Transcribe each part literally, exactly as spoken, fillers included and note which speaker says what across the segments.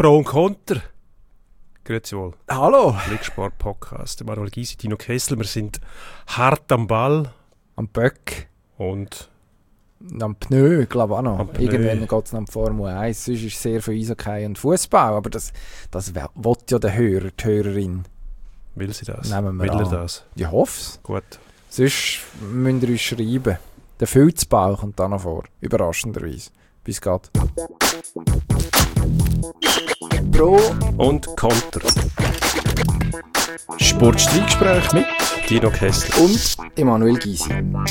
Speaker 1: Pro und Konter. Grüezi wohl.
Speaker 2: Hallo.
Speaker 1: Blicksport-Podcast. Der Manuel Gysi, Tino Kessler. Wir sind hart am Ball.
Speaker 2: Am Böck.
Speaker 1: Und
Speaker 2: am Pneu, glaube ich auch noch.
Speaker 1: Am Pneu.
Speaker 2: Irgendwann geht es noch um Formel eins. Sonst ist es sehr viel Eishockey und Fußball. Aber das, das will ja der Hörer, die Hörerin.
Speaker 1: will sie das?
Speaker 2: Nehmen wir
Speaker 1: will er
Speaker 2: an.
Speaker 1: das?
Speaker 2: Ich hoffe es.
Speaker 1: Gut.
Speaker 2: Sonst müsst ihr uns schreiben. Der Filzbau kommt da noch vor. Überraschenderweise. Bis geht. Pro
Speaker 1: Und Konter.
Speaker 2: Sportstreitgespräch mit
Speaker 1: Tino Kessler.
Speaker 2: und Emanuel Gysi.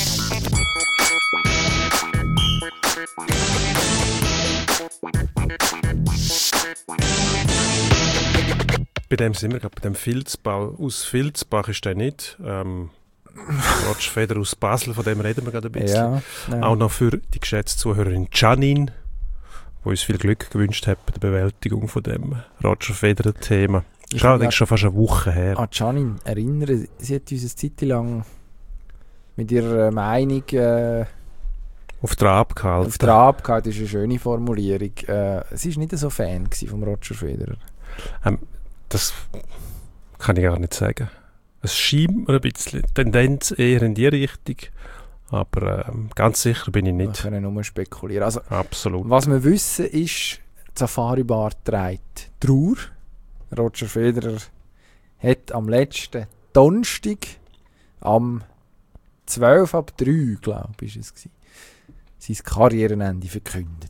Speaker 1: Bei dem sind wir gerade, bei dem Filzbau. Aus Filzbach ist der nicht. Ähm, Roger Federer aus Basel, von dem reden wir gerade ein bisschen.
Speaker 2: Ja, ja.
Speaker 1: Auch noch für die geschätzte Zuhörerin Janine, die uns viel Glück gewünscht hat bei der Bewältigung von dem Roger Federer-Thema. Das ist allerdings schon fast eine Woche her.
Speaker 2: An Janine erinnern, sie hat uns eine Zeit lang mit ihrer Meinung äh,
Speaker 1: Auf Trab gehalten.
Speaker 2: auf Trab gehabt. Das ist eine schöne Formulierung. Äh, sie war nicht so Fan von Roger Federer.
Speaker 1: Ähm, das kann ich gar nicht sagen. Es scheint mir ein bisschen Tendenz eher in die Richtung, aber ähm, ganz sicher bin ich
Speaker 2: Wir
Speaker 1: nicht.
Speaker 2: können nur spekulieren. Also,
Speaker 1: Absolut.
Speaker 2: was wir wissen ist, die Safari-Bar trägt Trauer. Roger Federer hat am letzten Donnerstag, am zwölf ab drei, glaube ich, ist es gewesen, sein Karrierenende verkündet.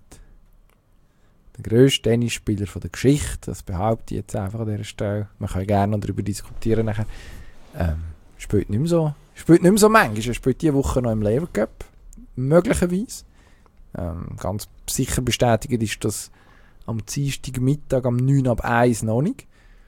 Speaker 2: Der grösste Tennisspieler von der Geschichte, das behaupte ich jetzt einfach an dieser Stelle. Man kann gerne noch darüber diskutieren nachher. Ähm, spielt nicht mehr so, spielt nicht mehr so manchmal. Er spielt diese Woche noch im Lever Cup, möglicherweise. Ähm, ganz sicher bestätigt ist das am Dienstagmittag, am neun ab eins noch nicht.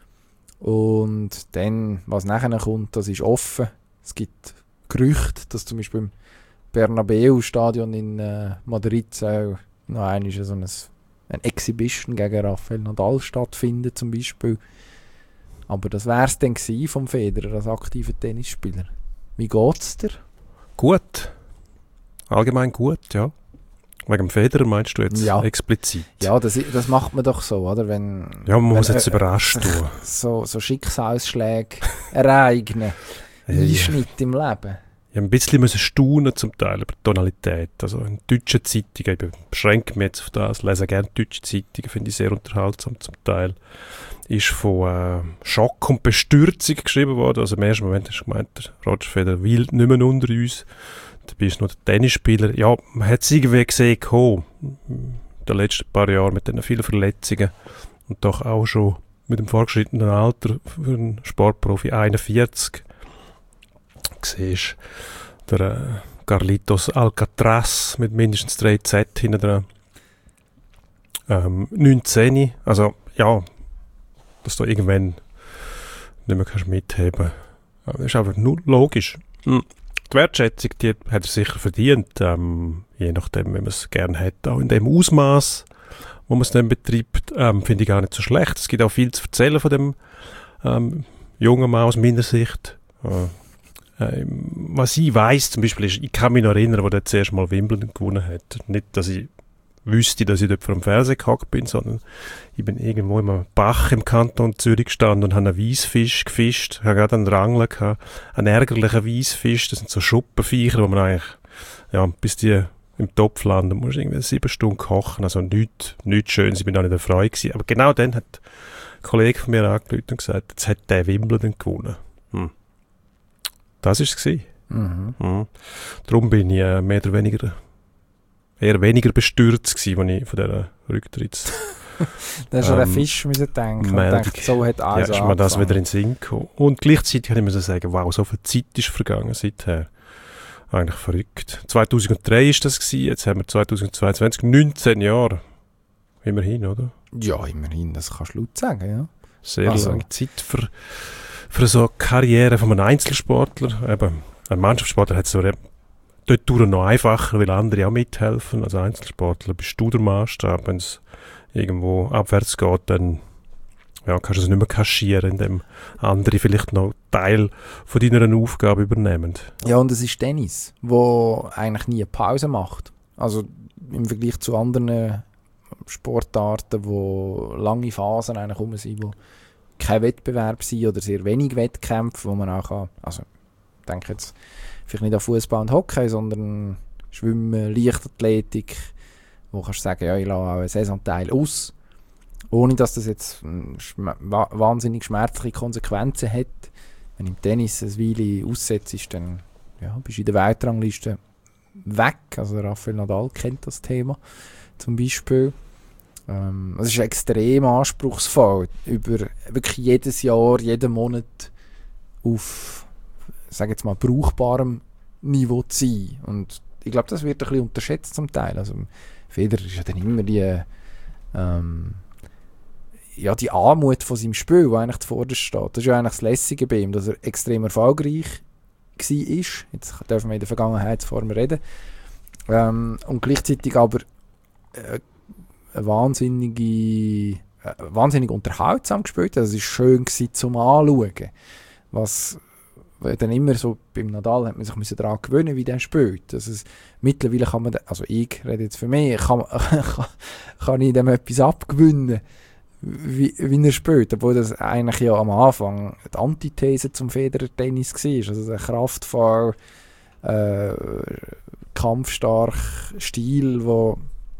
Speaker 2: Und dann, was nachher kommt, das ist offen. Es gibt Gerüchte, dass zum Beispiel im Bernabeu-Stadion in äh, Madrid soll noch einmal so ein, ein Exhibition gegen Rafael Nadal stattfindet zum Beispiel. Aber das wäre es dann gewesen vom Federer als aktiver Tennisspieler. Wie geht's dir?
Speaker 1: Gut. Allgemein gut, ja. Wegen dem Federer meinst du jetzt
Speaker 2: Ja.
Speaker 1: explizit?
Speaker 2: Ja, das, das macht man doch so, oder? Wenn,
Speaker 1: Ja, man
Speaker 2: wenn,
Speaker 1: muss jetzt
Speaker 2: äh,
Speaker 1: überrascht tun.
Speaker 2: so, so Schicksalsschläge ereignen,
Speaker 1: Ja.
Speaker 2: Einschnitt im Leben.
Speaker 1: Ich habe ein bisschen müssen staunen zum Teil über die Tonalität. Also in deutschen Zeitungen, ich beschränke mich jetzt auf das, lese gerne deutsche Zeitungen, finde ich sehr unterhaltsam zum Teil, ist von äh, Schock und Bestürzung geschrieben worden. Also im ersten Moment hast du gemeint, der Roger Federer will nicht mehr unter uns. Dabei ist nur der Tennisspieler. Ja, man hat es irgendwie gesehen, gekommen, in den letzten paar Jahren mit den vielen Verletzungen und doch auch schon mit dem fortgeschrittenen Alter für einen Sportprofi einundvierzig. Siehst der äh, Carlitos Alcatraz mit mindestens drei Z hinten dran. Ähm, neunzehn. Also, ja, dass du irgendwann nicht mehr kannst mitheben kannst. Das ist einfach nur logisch. Hm. Die Wertschätzung, die hat er sicher verdient. Ähm, je nachdem, wenn man es gerne hat. Auch in dem Ausmaß, wo man es dann betreibt, ähm, finde ich gar nicht so schlecht. Es gibt auch viel zu erzählen von dem ähm, jungen Mann aus meiner Sicht. Äh, Ähm, was ich weiss, zum Beispiel ist, ich kann mich noch erinnern, wo der zuerst mal Wimbledon gewonnen hat. Nicht, dass ich wüsste, dass ich dort vor dem Fernseher gehockt bin, sondern ich bin irgendwo in einem Bach im Kanton Zürich gestanden und habe einen Weissfisch gefischt. Ich hatte gerade einen Rangler gehabt, einen ärgerlichen Weissfisch. Das sind so Schuppenviecher, wo man eigentlich, ja, bis die im Topf landen, muss irgendwie sieben Stunden kochen. Also nichts, nichts Schönes, ich bin auch nicht erfreut gewesen. Aber genau dann hat ein Kollege von mir angerufen und gesagt, jetzt hat der Wimbledon gewonnen. Hm. Das war es.
Speaker 2: Mhm.
Speaker 1: Mhm. Darum bin ich äh, mehr oder weniger eher weniger bestürzt gewesen, als ich von dieser Rücktritts...
Speaker 2: Da hast du an
Speaker 1: Ähm,
Speaker 2: einen Fisch müssen denken und
Speaker 1: Meldung.
Speaker 2: gedacht, so hat
Speaker 1: ja,
Speaker 2: alles
Speaker 1: ist mir das
Speaker 2: angefangen.
Speaker 1: wieder in den Sinn gekommen. Und gleichzeitig kann ich mir sagen, wow, so viel Zeit ist vergangen seither. Eigentlich verrückt. zweitausenddrei war das gewesen, jetzt haben wir zweitausendzweiundzwanzig, neunzehn Jahre. Immerhin, oder?
Speaker 2: Ja, immerhin, das kannst du laut sagen, ja.
Speaker 1: Sehr
Speaker 2: Also.
Speaker 1: lange Zeit für, für so eine Karriere von einem Einzelsportler. Eben, ein Mannschaftssportler hat es so dort noch einfacher, weil andere auch mithelfen. Als Einzelsportler bist du der Maßstab. Wenn es irgendwo abwärts geht, dann ja, kannst du es nicht mehr kaschieren, indem andere vielleicht noch Teil von deiner Aufgabe übernehmen.
Speaker 2: Ja, und es ist Tennis, wo eigentlich nie eine Pause macht. Also im Vergleich zu anderen Sportarten, wo lange Phasen eigentlich rum sind, wo kein Wettbewerb sind oder sehr wenig Wettkämpfe, wo man auch kann, also ich denke jetzt vielleicht nicht an Fußball und Hockey, sondern Schwimmen, Leichtathletik, wo kannst du sagen, ja, ich lasse auch einen Saisonteil aus, ohne dass das jetzt schm- wa- wahnsinnig schmerzliche Konsequenzen hat. Wenn du im Tennis eine Weile aussetzt, dann ja, bist du in der Weltrangliste weg. Also Rafael Nadal kennt das Thema zum Beispiel. Ähm, es ist extrem anspruchsvoll, über wirklich jedes Jahr, jeden Monat auf, sage jetzt mal, brauchbarem Niveau zu sein. Und ich glaube, das wird ein bisschen unterschätzt zum Teil. Also Federer ist ja dann immer die ähm, ja, die Anmut von seinem Spiel, die eigentlich zuvorderst steht. Das ist ja eigentlich das Lässige bei ihm, dass er extrem erfolgreich war. Jetzt dürfen wir in der Vergangenheitsform reden. Ähm, und gleichzeitig aber äh, eine wahnsinnige, äh, wahnsinnig unterhaltsam gespielt. Also es war schön gewesen, zum Anschauen. Was dann immer so, beim Nadal hat man sich daran gewöhnen, wie der spielt. Also es, mittlerweile kann man, da, also ich rede jetzt für mich, kann, kann, kann ich dem etwas abgewinnen, wie, wie er spielt. Obwohl das eigentlich ja am Anfang die Antithese zum Federer-Tennis war. Also der kraftvoll, äh, kampfstark Stil, wo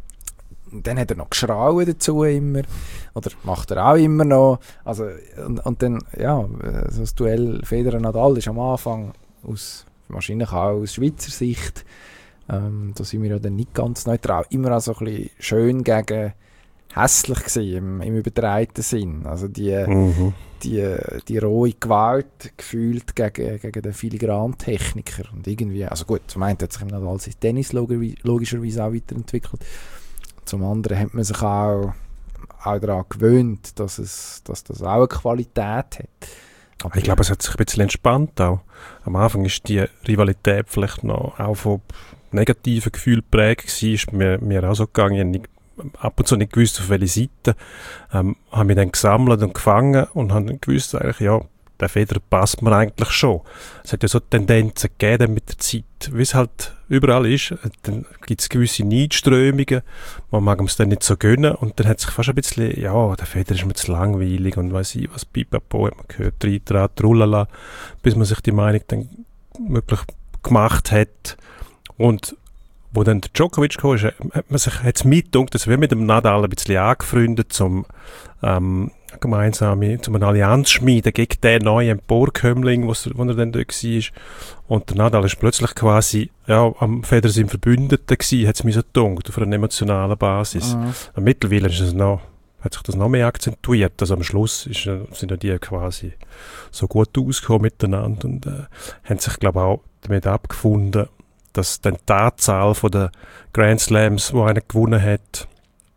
Speaker 2: dann hat er noch geschrauen dazu immer, oder macht er auch immer noch, also und, und dann, ja, so das Duell Federer-Nadal ist am Anfang aus, wahrscheinlich auch aus Schweizer Sicht, ähm, da sind wir ja dann nicht ganz neutral, immer auch so ein bisschen schön gegen hässlich gewesen, im, im übertreiten Sinn, also die, mhm. die, die rohe Gewalt gefühlt gegen, gegen den Filigran-Techniker und irgendwie, also gut, zum einen hat sich im Nadal sein Tennis logischerweise auch weiterentwickelt. Zum anderen hat man sich auch, auch daran gewöhnt, dass, es, dass das auch eine Qualität hat.
Speaker 1: Aber ich glaube, es hat sich ein bisschen entspannt auch. Am Anfang ist die Rivalität vielleicht noch auch von negativen Gefühlen geprägt gewesen. Ist mir, mir auch so gegangen. Ich habe ab und zu nicht gewusst, auf welche Seite. Ähm, habe mich dann gesammelt und gefangen und habe dann gewusst, eigentlich, ja, der Federer passt mir eigentlich schon. Es hat ja so Tendenzen gegeben mit der Zeit. Wie es halt überall ist, dann gibt es gewisse Neidströmungen, man mag es dann nicht so gönnen und dann hat sich fast ein bisschen, ja, der Federer ist mir zu langweilig und weiss ich was, pipapo, hat man gehört, Trittrat, Trullala, bis man sich die Meinung dann wirklich gemacht hat. Und wo dann der Djokovic kam, ist, hat man sich jetzt mitgedacht, dass wir mit dem Nadal ein bisschen angefreundet, zum ähm, gemeinsame, zum eine Allianz schmieden gegen den neuen Emporkömmling, wo er dann dort war. Und der Nadal ist plötzlich quasi, ja, am Federer sein Verbündeter gewesen, hat es mir so gedacht, auf einer emotionalen Basis. Mhm. Und mittlerweile ist es noch, hat sich das noch mehr akzentuiert. Also am Schluss ist, sind ja die quasi so gut ausgekommen miteinander und äh, haben sich, glaube ich, auch damit abgefunden, dass dann die Anzahl der Grand Slams, die einer gewonnen hat,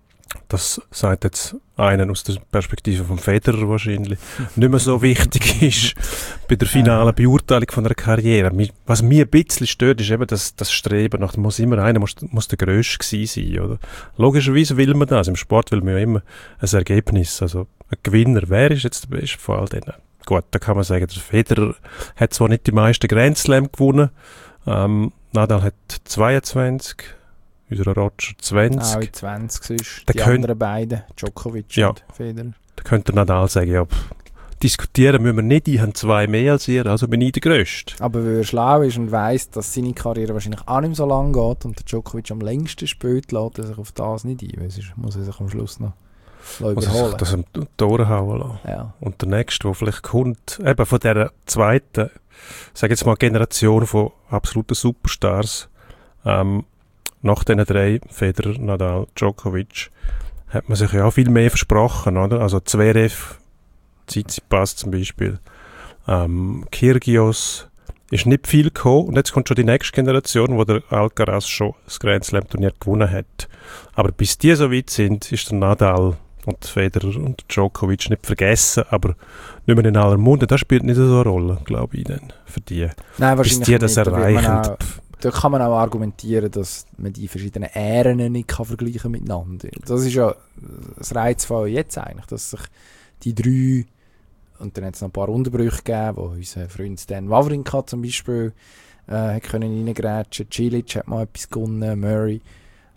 Speaker 1: das sagt jetzt einer aus der Perspektive vom Federer wahrscheinlich, nicht mehr so wichtig ist bei der finalen Beurteilung von einer Karriere. Was mir ein bisschen stört, ist eben das, das Streben nach, muss immer einer muss, muss der Grösste gewesen sein, oder? Logischerweise will man das. Im Sport will man ja immer ein Ergebnis. Also ein Gewinner, wer ist jetzt der Beste von all denen? Gut, da kann man sagen, der Federer hat zwar nicht die meisten Grand Slam gewonnen, ähm, Nadal hat zweiundzwanzig, unser Roger zwanzig.
Speaker 2: Auch zwanzig ist
Speaker 1: da
Speaker 2: die
Speaker 1: könnt,
Speaker 2: anderen beiden, Djokovic
Speaker 1: ja,
Speaker 2: und Federer.
Speaker 1: Da könnte Nadal sagen, ja, pff, diskutieren müssen wir nicht, ich habe zwei mehr als ihr, also bin ich der Grösste.
Speaker 2: Aber weil er schlau ist und weiss, dass seine Karriere wahrscheinlich auch nicht mehr so lang geht und der Djokovic am längsten spielt, lässt er sich auf das nicht ein, weil sonst muss er sich am Schluss noch überholen. Muss er sich
Speaker 1: das am Tor hauen lassen.
Speaker 2: Ja.
Speaker 1: Und der nächste, der vielleicht kommt, eben von dieser zweiten, sage jetzt mal Generation von absoluten Superstars, ähm, nach diesen drei, Federer, Nadal, Djokovic, hat man sich ja auch viel mehr versprochen, oder? Also Zverev, Tsitsipas zum Beispiel, ähm, Kyrgios, ist nicht viel gekommen und jetzt kommt schon die nächste Generation, wo der Alcaraz schon das Grand Slam Turnier gewonnen hat. Aber bis die so weit sind, ist der Nadal und Federer und Djokovic nicht vergessen, aber nicht mehr in aller Munde. Das spielt nicht so eine Rolle, glaube ich, dann für die.
Speaker 2: Nein, wahrscheinlich
Speaker 1: bis die das
Speaker 2: nicht,
Speaker 1: erreichen.
Speaker 2: Da kann man auch argumentieren, dass man die verschiedenen Ähren nicht kann vergleichen miteinander. Das ist ja das Reizvolle jetzt eigentlich, dass sich die drei, und dann hat es noch ein paar Unterbrüche gegeben, wo unser Freund Stan Wawrinka zum Beispiel äh, hat können reingrätschen, Cilic hat mal etwas gewonnen, Murray.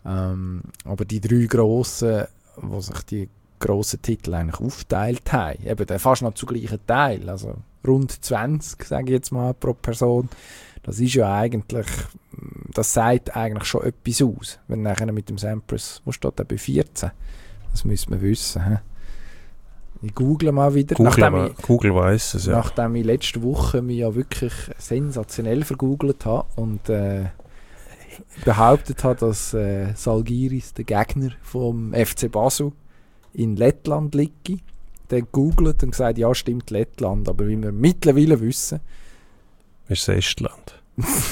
Speaker 2: Ähm, aber die drei grossen, wo sich die grossen Titel eigentlich aufteilt haben, eben dann fast noch zu gleichen Teil, also rund zwanzig, sage ich jetzt mal, pro Person, das ist ja eigentlich, das sagt eigentlich schon etwas aus, wenn nachher mit dem Sampras, wo steht der bei vierzehn? Das müssen wir wissen. He? Ich google mal wieder.
Speaker 1: Google,
Speaker 2: nachdem
Speaker 1: aber,
Speaker 2: ich,
Speaker 1: Google weiss es, ja.
Speaker 2: Nachdem ich letzte Woche mich ja wirklich sensationell vergoogelt habe und äh, behauptet habe, dass äh, Žalgiris, der Gegner vom F C Basel, in Lettland liege. Dann googelt und gesagt, ja stimmt, Lettland, aber wie wir mittlerweile wissen,
Speaker 1: ist es Estland.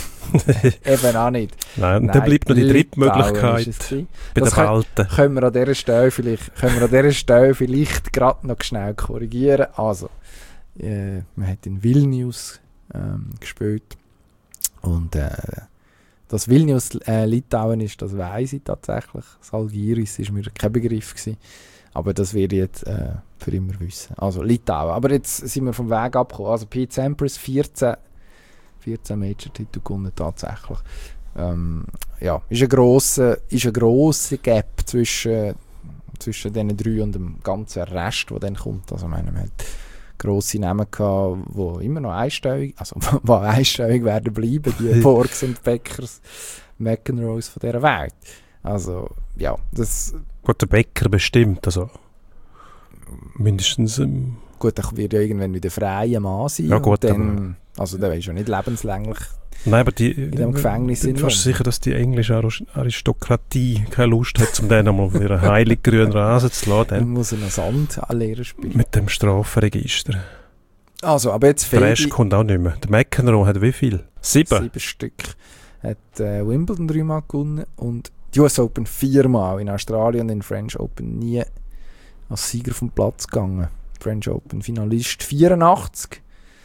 Speaker 2: eben auch nicht.
Speaker 1: Nein,
Speaker 2: Nein,
Speaker 1: dann bleibt noch die dritte
Speaker 2: Litauen
Speaker 1: Möglichkeit
Speaker 2: ist es
Speaker 1: bei
Speaker 2: das
Speaker 1: den
Speaker 2: können,
Speaker 1: Balten.
Speaker 2: können wir an dieser Stelle vielleicht, können wir an dieser Stelle vielleicht gerade noch schnell korrigieren. Also, äh, man hat in Vilnius ähm, gespielt und äh, dass Vilnius äh, Litauen ist, das weiss ich tatsächlich. Žalgiris war mir kein Begriff gewesen. Aber das werde ich jetzt äh, für immer wissen. Also Litauen. Aber jetzt sind wir vom Weg abgekommen. Also Pete Sampras, vierzehn, vierzehn Major-Titel gewonnen tatsächlich. Ähm, ja, ist ein grosser, ist ein grosser Gap zwischen, zwischen diesen drei und dem ganzen Rest, der dann kommt. Also meine, man hat grosse Namen gehabt, die immer noch einstellig, also die einstellig werden bleiben, die Borgs und Beckers, McEnroes von dieser Welt. Also, ja, das...
Speaker 1: Gut, der Bäcker bestimmt, also mindestens... Ähm,
Speaker 2: gut, er wird ja irgendwann wieder freier Mann sein.
Speaker 1: Ja gut,
Speaker 2: und dann, also der ist ja nicht lebenslänglich
Speaker 1: nein, aber die,
Speaker 2: in dem Gefängnis.
Speaker 1: Ich bin fast sicher, dass die englische Aristokratie keine Lust hat, um den einmal auf ihren heiligen grünen Rasen zu lassen.
Speaker 2: Dann muss er noch Sand anlehren spielen.
Speaker 1: Mit dem Strafenregister.
Speaker 2: Also, aber jetzt
Speaker 1: der Rest kommt auch nicht mehr. Der McEnroe hat wie viel? Sieben?
Speaker 2: Sieben Stück. Hat äh, Wimbledon dreimal gewonnen und die U S Open viermal. In Australien und in French Open nie als Sieger vom Platz gegangen. French Open Finalist vierundachtzig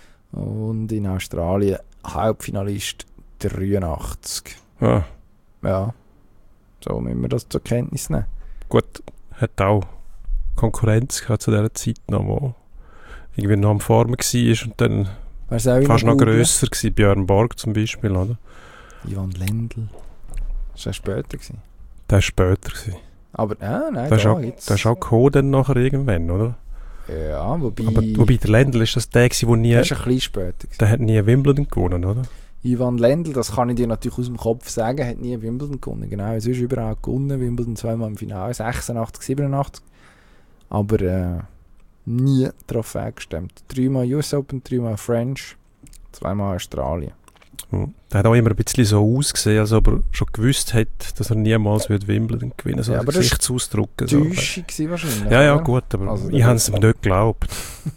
Speaker 2: und in Australien Halbfinalist dreiundachtzig.
Speaker 1: Ah.
Speaker 2: Ja, so müssen wir das zur Kenntnis nehmen.
Speaker 1: Gut, hat auch Konkurrenz gehabt zu dieser Zeit noch, wo irgendwie noch am Formen war und dann fast noch grösser war. Björn Borg zum Beispiel, oder?
Speaker 2: Ivan Lendl. Das war später. Gewesen.
Speaker 1: Der war später. Gewesen.
Speaker 2: Aber, ah, nein,
Speaker 1: der
Speaker 2: da
Speaker 1: ist
Speaker 2: jetzt...
Speaker 1: Der ist auch gekommen dann nachher irgendwann, oder?
Speaker 2: Ja, wobei...
Speaker 1: Aber, wobei der Lendl ist das der gewesen, der nie...
Speaker 2: Der ist ein bisschen später.
Speaker 1: Der hat nie Wimbledon gewonnen, oder?
Speaker 2: Ivan Lendl, das kann ich dir natürlich aus dem Kopf sagen, hat nie Wimbledon gewonnen. Genau, er ist überall gewonnen. Wimbledon zweimal im Finale, sechsundachtzig, siebenundachtzig. Aber äh, nie Trophäe gestemmt. Dreimal U S Open, dreimal French, zweimal Australien.
Speaker 1: Der hat auch immer ein bisschen so ausgesehen, als ob er schon gewusst hätte, dass er niemals wird Wimbledon gewinnen würde. So
Speaker 2: ja,
Speaker 1: aber Gesichtsausdruck.
Speaker 2: Das war Täuschung so. wahrscheinlich.
Speaker 1: Ja, ja, gut, aber also, ich habe es ihm nicht geglaubt.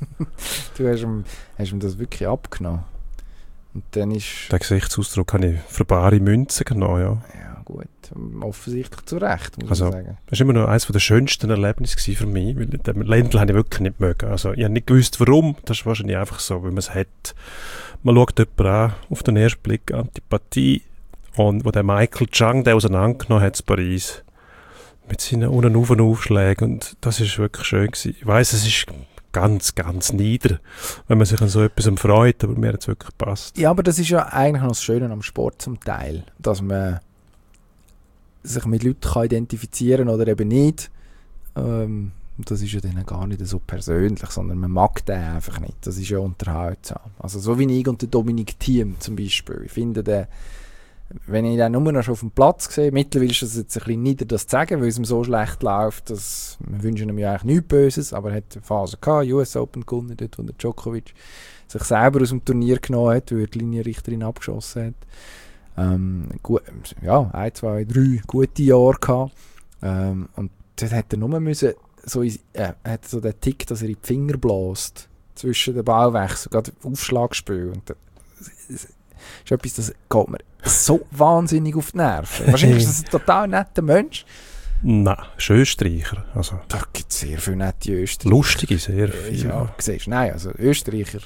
Speaker 2: Du hast ihm, hast ihm das wirklich abgenommen. Und dann ist...
Speaker 1: Den Gesichtsausdruck habe ich für bare Münzen genommen, ja.
Speaker 2: Ja, gut. Offensichtlich zu Recht, muss
Speaker 1: also,
Speaker 2: ich sagen.
Speaker 1: Das war immer noch eines der schönsten Erlebnisse für mich, weil den Lendl habe ich wirklich nicht mögen. Also, ich habe nicht gewusst, warum. Das ist wahrscheinlich einfach so, weil man es hat. Man schaut jemanden an, auf den ersten Blick Antipathie. Und wo der Michael Chang den auseinandergenommen hat in Paris, mit seinen Un- und Auf- und Aufschlägen. Und das war wirklich schön gewesen. Ich weiss, es ist ganz, ganz nieder, wenn man sich an so etwas freut, aber mir hat es wirklich gepasst.
Speaker 2: Ja, aber das ist ja eigentlich noch das Schöne am Sport zum Teil, dass man sich mit Leuten kann identifizieren oder eben nicht. Ähm, das ist ja dann gar nicht so persönlich, sondern man mag den einfach nicht. Das ist ja unterhaltsam. Also so wie ich und der Dominik Thiem zum Beispiel. Ich finde, der, wenn ich den nur noch schon auf dem Platz sehe, mittlerweile ist es jetzt ein bisschen nieder, das zu sagen, weil es ihm so schlecht läuft, dass wir wünschen ihm ja eigentlich nichts Böses, aber er hat eine Phase gehabt, U S Open gewonnen, dort, wo der Djokovic sich selber aus dem Turnier genommen hat, weil er die Linienrichterin abgeschossen hat. Ähm, gut, ja, ein, zwei, drei gute Jahre gehabt. Ähm, und dort hat er nur müssen, so, äh, hat so den Tick, dass er in die Finger bläst zwischen den Ballwechseln, gerade Aufschlagspiel. Und das ist etwas, das geht mir so wahnsinnig auf die Nerven. Wahrscheinlich ist das ein total netter Mensch.
Speaker 1: Nein, ist Österreicher. Also,
Speaker 2: da gibt es sehr viele nette Österreicher.
Speaker 1: Lustige, sehr viele.
Speaker 2: Ja, siehst, nein, also Österreicher,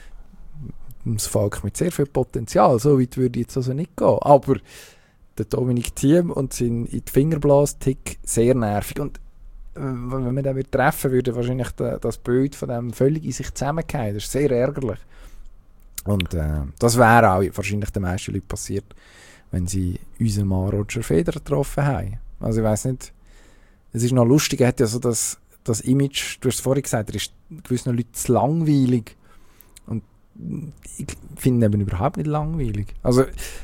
Speaker 2: das Volk mit sehr viel Potenzial, so weit würde ich jetzt also nicht gehen. Aber der Dominik Thiem und sein in die Fingerblas-Tick sehr nervig. Und äh, wenn man den treffen würde, wahrscheinlich da, das Bild von dem völlig in sich zusammengehen. Das ist sehr ärgerlich. Und äh, das wäre auch wahrscheinlich den meisten Leuten passiert, wenn sie unseren Mann Roger Federer getroffen haben. Also ich weiss nicht, es ist noch lustig, er hat ja so das, das Image, du hast es vorhin gesagt, er ist gewissen Leuten zu langweilig. Und ich finde ihn eben überhaupt nicht langweilig. Also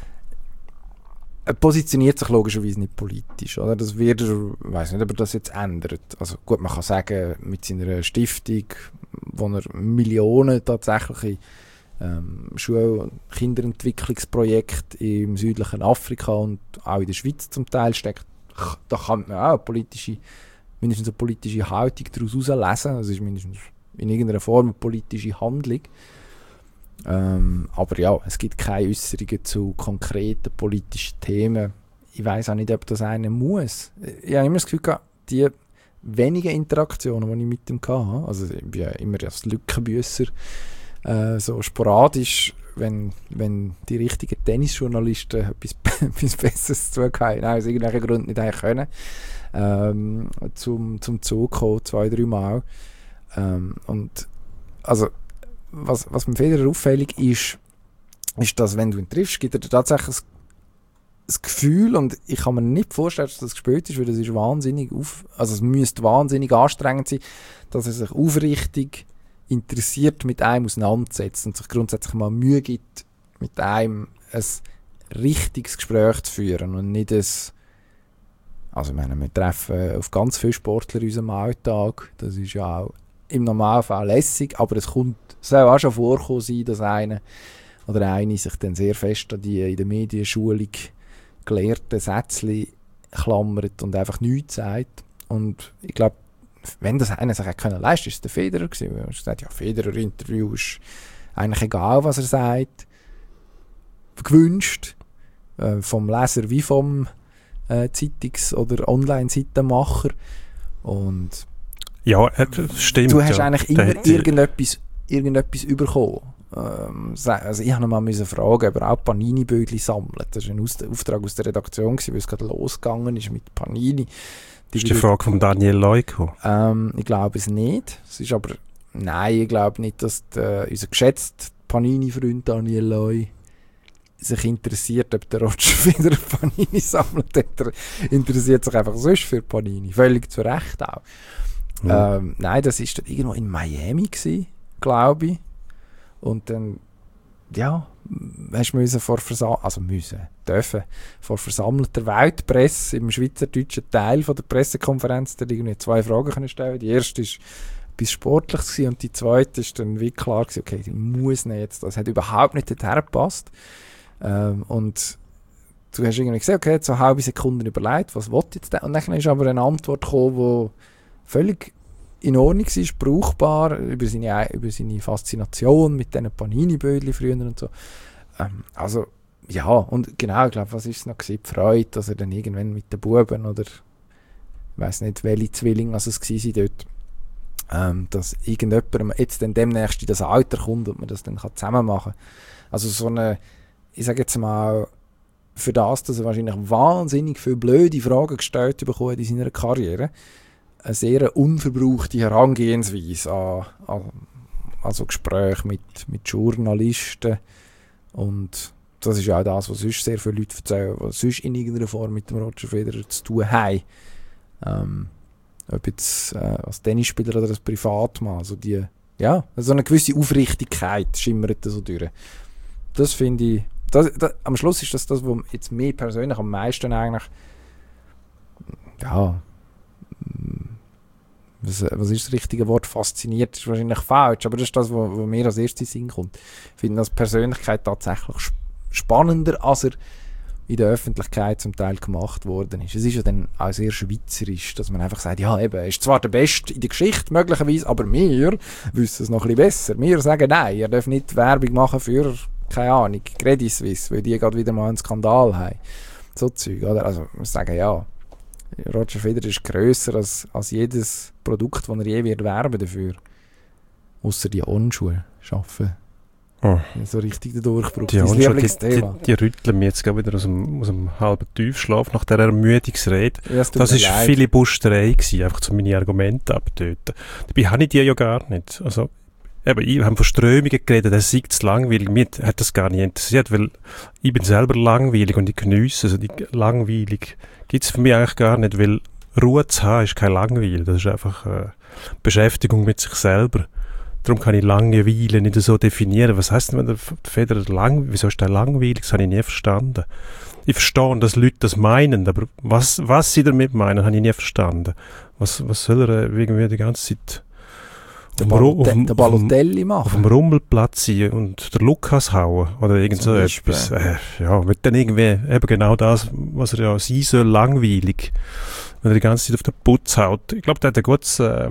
Speaker 2: er positioniert sich logischerweise nicht politisch, oder? Das wird er, ich weiss nicht, ob er das jetzt ändert. Also gut, man kann sagen, mit seiner Stiftung, wo er Millionen tatsächlich ähm, Schul- und Kinderentwicklungsprojekte im südlichen Afrika und auch in der Schweiz zum Teil steckt, da kann man auch politische, mindestens eine politische Haltung daraus herauslesen. Das ist mindestens in irgendeiner Form eine politische Handlung. Ähm, aber ja, es gibt keine Äußerungen zu konkreten politischen Themen. Ich weiss auch nicht, ob das einer muss. Ich habe immer das Gefühl gehabt, die wenigen Interaktionen, die ich mit ihm hatte, also ich bin ja immer als Lückenbüsser, äh, so sporadisch, wenn, wenn die richtigen Tennisjournalisten etwas, etwas Besseres zu tun haben, nein, aus irgendwelchen Gründen nicht haben können, ähm, zum, zum Zug kommen, zwei, drei Mal. Ähm, und also Was, was mir Federer auffällig ist, ist, dass wenn du ihn triffst, gibt er dir tatsächlich das Gefühl, und ich kann mir nicht vorstellen, dass das gespielt ist, weil das ist wahnsinnig auf, also es müsste wahnsinnig anstrengend sein, dass er sich aufrichtig interessiert mit einem auseinandersetzt und sich grundsätzlich mal Mühe gibt, mit einem ein richtiges Gespräch zu führen und nicht ein, also ich meine, wir treffen auf ganz viele Sportler in unserem Alltag, das ist ja auch im Normalfall lässig, aber es kommt, es soll auch schon vorkommen sein, dass einer oder eine sich dann sehr fest an die in der Medienschulung gelehrten Sätzchen klammert und einfach nichts sagt. Und ich glaube, wenn das einer sich können leisten, ist es der Federer gewesen. Er hat gesagt, ja, Federer-Interview ist eigentlich egal, was er sagt, gewünscht, äh, vom Leser wie vom äh, Zeitungs- oder Online-Seitenmacher. Und
Speaker 1: ja, das stimmt.
Speaker 2: Du hast
Speaker 1: ja.
Speaker 2: eigentlich immer
Speaker 1: der,
Speaker 2: irgendetwas, irgendetwas bekommen. Ähm, also ich musste noch mal fragen, ob er auch Panini-Bödli sammelt. Das war ein Aus- Auftrag aus der Redaktion, weil es gerade losgegangen ist mit Panini. Die
Speaker 1: ist die Frage von Daniel Leu gekommen?
Speaker 2: Ähm, ich glaube es nicht. Es ist aber, nein, ich glaube nicht, dass der, unser geschätzter Panini-Freund Daniel Leu sich interessiert, ob der Roger Federer Panini sammelt. Er interessiert sich einfach sonst für Panini. Völlig zu Recht auch. Mhm. Ähm, nein, das war dort irgendwo in Miami, glaube ich. Und dann, ja, hast du müssen vor Versam- also müssen, dürfen, vor versammelter Weltpresse im schweizerdeutschen Teil von der Pressekonferenz dann irgendwie zwei Fragen können stellen. Die erste war etwas Sportliches gewesen, und die zweite ist dann wie klar gewesen, okay, ich muss nicht jetzt, das hat überhaupt nicht dorthin gepasst. Ähm, und du hast irgendwie gesehen, okay, jetzt so eine halbe Sekunde überlegt, was will jetzt der? Und dann ist aber eine Antwort gekommen, die völlig in Ordnung war, brauchbar, über seine, über seine Faszination mit diesen Panini-Bödli früher und so. Ähm, also, ja, und genau, ich glaube, was ist es noch gewesen? Die Freude, dass er dann irgendwann mit den Buben oder ich weiss nicht, welche Zwillinge also es waren dort, ähm, dass irgendjemand jetzt dann demnächst in das Alter kommt und man das dann kann zusammen machen kann. Also so eine, ich sage jetzt mal, für das, dass er wahrscheinlich wahnsinnig viele blöde Fragen gestellt bekommen hat in seiner Karriere, eine sehr unverbrauchte Herangehensweise an, an also Gespräche mit, mit Journalisten, und das ist ja auch das, was sonst sehr viele Leute erzählen, was sonst in irgendeiner Form mit dem Roger Federer zu tun haben. Ähm, ob jetzt äh, als Tennisspieler oder als Privatmann, also die, ja, so eine gewisse Aufrichtigkeit schimmert so durch. Das finde ich, das, das, am Schluss ist das das, was jetzt mir persönlich am meisten eigentlich, ja, was, was ist das richtige Wort? Fasziniert ist wahrscheinlich falsch, aber das ist das, was, was mir als erstes in den Sinn kommt. Ich finde als Persönlichkeit tatsächlich sp- spannender, als er in der Öffentlichkeit zum Teil gemacht worden ist. Es ist ja dann auch sehr schweizerisch, dass man einfach sagt, ja eben, er ist zwar der Beste in der Geschichte möglicherweise, aber wir wissen es noch ein bisschen besser. Wir sagen, nein, er darf nicht Werbung machen für, keine Ahnung, Credit Suisse, weil die gerade wieder mal einen Skandal haben. So Zeug, oder? Also, wir sagen, ja, Roger Federer ist grösser als, als jedes Produkt, das er je wird werben dafür. Ausser die On-Schuhe schaffen. Oh. So richtig der Durchbruch.
Speaker 1: Die, die, die, die rütteln mich jetzt gerade wieder aus dem, aus dem halben Tiefschlaf nach dieser Ermüdungsrede. Ja, das war Filibusterei gewesen, einfach zu meine Argumente abtöten. Dabei habe ich die ja gar nicht. Also, eben, ich habe von Strömungen geredet, das sei zu langweilig. Mich hat das gar nicht interessiert, weil ich bin selber langweilig und ich geniesse, also die langweilig gibt es für mich eigentlich gar nicht, weil Ruhe zu haben ist kein Langweil, das ist einfach äh, Beschäftigung mit sich selber. Darum kann ich Langeweile nicht so definieren. Was heisst denn, wenn der Federer lang, wieso ist der langweilig? Das habe ich nie verstanden. Ich verstehe, dass Leute das meinen, aber was, was sie damit meinen, habe ich nie verstanden. Was, was soll er irgendwie die ganze Zeit
Speaker 2: der Balotelli Balotelli machen?
Speaker 1: Auf dem Rummelplatz sein und der Lukas hauen oder irgend so etwas. Äh, ja, wird dann irgendwie eben genau das, was er ja sein soll, langweilig. Wenn er die ganze Zeit auf den Putz haut. Ich glaube, der hat ein gutes... Äh,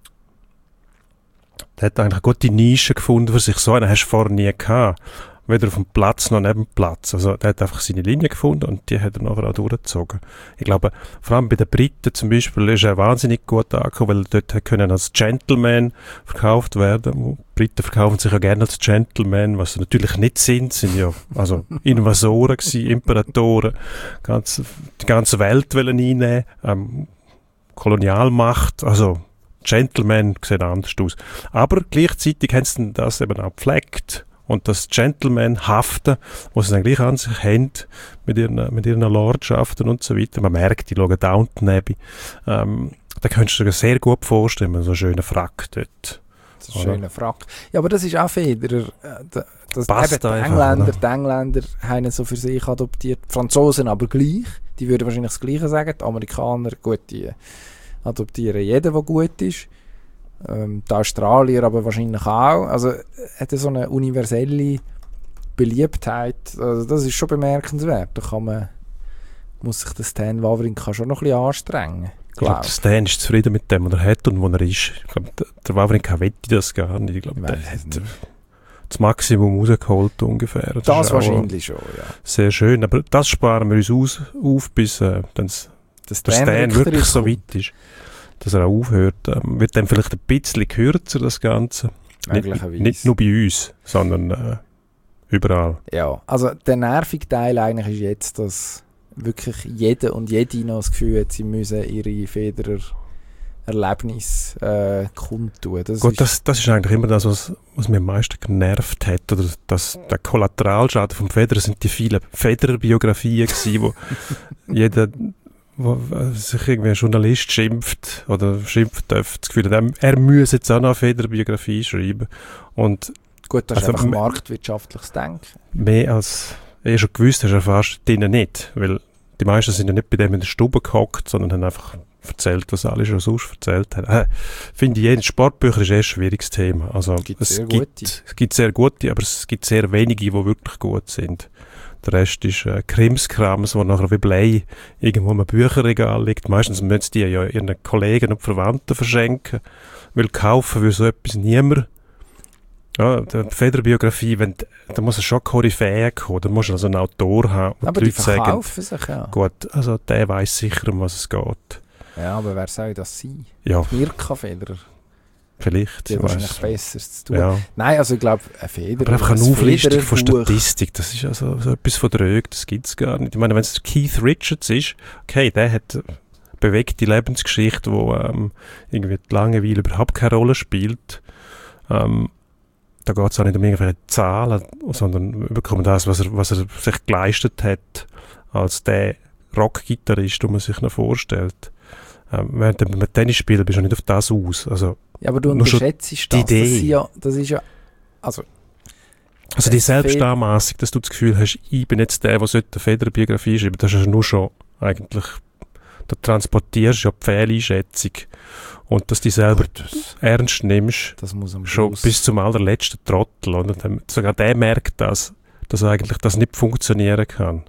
Speaker 1: der hat eigentlich eine gute Nische gefunden für sich. So einen hast du vorher nie gehabt. Weder auf dem Platz noch neben dem Platz. Also der hat einfach seine Linie gefunden und die hat er nachher auch durchgezogen. Ich glaube, vor allem bei den Briten zum Beispiel ist er wahnsinnig gut angekommen, weil dort können als Gentleman verkauft werden. Die Briten verkaufen sich ja gerne als Gentleman, was sie natürlich nicht sind. Sie sind ja also Invasoren gewesen, Imperatoren, ganz, die ganze Welt wollen einnehmen, ähm, Kolonialmacht, also Gentleman sehen anders aus. Aber gleichzeitig haben sie das eben auch gepflegt. Und das Gentleman-Haften, was sie dann gleich an sich haben, mit ihren, mit ihren Lordschaften und so weiter. Man merkt, die schauen Downton Abbey. Ähm, da könntest du dir sehr gut vorstellen, so einen schönen Frack dort.
Speaker 2: Das ist ein schöner Frack. Ja, aber das ist auch Federer. Das, das
Speaker 1: passt
Speaker 2: eben, die
Speaker 1: einfach,
Speaker 2: Engländer,
Speaker 1: oder?
Speaker 2: Die Engländer haben ihn so für sich adoptiert. Die Franzosen aber gleich. Die würden wahrscheinlich das Gleiche sagen. Die Amerikaner, gut, die adoptieren jeden, der gut ist. Ähm, die Australier aber wahrscheinlich auch. Also hat er so eine universelle Beliebtheit. Also das ist schon bemerkenswert. Da kann man, muss sich der Stan Wawrinka schon noch ein bisschen anstrengen.
Speaker 1: Ich glaube, der Stan ist zufrieden mit dem, was er hat und wo er ist. Ich glaube, der, der Wawrinka wette das gar nicht. Ich glaube,
Speaker 2: ich
Speaker 1: der hat das Maximum rausgeholt ungefähr. Das,
Speaker 2: das wahrscheinlich schon, ja.
Speaker 1: Sehr schön, aber das sparen wir uns aus, auf, bis äh, dann der Stan wirklich so weit ist, dass er auch aufhört. Ähm, wird dann vielleicht ein bisschen kürzer, das Ganze. Nicht, nicht nur bei uns, sondern äh, überall.
Speaker 2: Ja, also der nervige Teil eigentlich ist jetzt, dass wirklich jeder und jede noch das Gefühl hat, sie müssen ihre Federer-Erlebnis äh, kundtun. Das
Speaker 1: Gut,
Speaker 2: ist
Speaker 1: das, das ist eigentlich immer das, was, was mich am meisten genervt hat. Oder das, der Kollateralschaden vom Federer sind die vielen Federer-Biografien gewesen, wo jeder... wo sich irgendwie ein Journalist schimpft oder schimpft darf, das Gefühl hat, er müsse jetzt auch noch eine Federer-Biografie schreiben. Und
Speaker 2: gut, das ist
Speaker 1: also
Speaker 2: einfach marktwirtschaftliches Denken.
Speaker 1: Mehr als eh schon gewusst hast du fast denen nicht, weil die meisten sind ja nicht bei dem in der Stube gehockt, sondern haben einfach erzählt, was alle schon sonst erzählt haben. Äh, finde ich, jedes Sportbücher ist eh ein schwieriges Thema. Also,
Speaker 2: es gibt,
Speaker 1: es,
Speaker 2: sehr
Speaker 1: gibt,
Speaker 2: gute.
Speaker 1: es gibt sehr gute, aber es gibt sehr wenige, die wirklich gut sind. Der Rest ist äh, Krimskrams, wo nachher wie Blei irgendwo im Bücherregal liegt. Meistens müssen die ja ihren Kollegen und Verwandten verschenken, weil kaufen will so etwas niemand. Ja, die Federer-Biografie, wenn, da muss es schon Koryphäe kommen, da muss also einen Autor haben.
Speaker 2: Aber die, die verkaufen sagen, sich ja.
Speaker 1: Gut, also der weiss sicher, um was es geht.
Speaker 2: Ja, aber wer soll das sein?
Speaker 1: Ja.
Speaker 2: Mirka Federer.
Speaker 1: Vielleicht.
Speaker 2: Die hat wahrscheinlich Besseres zu tun.
Speaker 1: Ja.
Speaker 2: Nein, also ich glaube, ein Federer...
Speaker 1: Aber einfach eine Auflistung von Statistik, das ist also so etwas von drög, das gibt es gar nicht. Ich meine, wenn es Keith Richards ist, okay, der hat eine bewegte Lebensgeschichte, wo ähm, irgendwie die Langeweile überhaupt keine Rolle spielt. Ähm, da geht es auch nicht um irgendwelche Zahlen, sondern wirklich um das, was er, was er sich geleistet hat als der Rockgitarrist, den man sich noch vorstellt. Ähm, während du beim Tennisspielen bist du nicht auf das aus. Also,
Speaker 2: ja, aber du unterschätzt das.
Speaker 1: Die Idee.
Speaker 2: Das, ist ja, das ist ja... Also,
Speaker 1: also die Selbstanmassung, dass du das Gefühl hast, ich bin jetzt der, der eine Federer-Biografie schreiben, das ist ja nur schon eigentlich... Da transportierst du ja die Fehleinschätzung. Und dass du dich selber
Speaker 2: das,
Speaker 1: ernst nimmst,
Speaker 2: das muss am
Speaker 1: schon bis zum allerletzten Trottel. Und dann, sogar der merkt das, dass eigentlich das nicht funktionieren kann.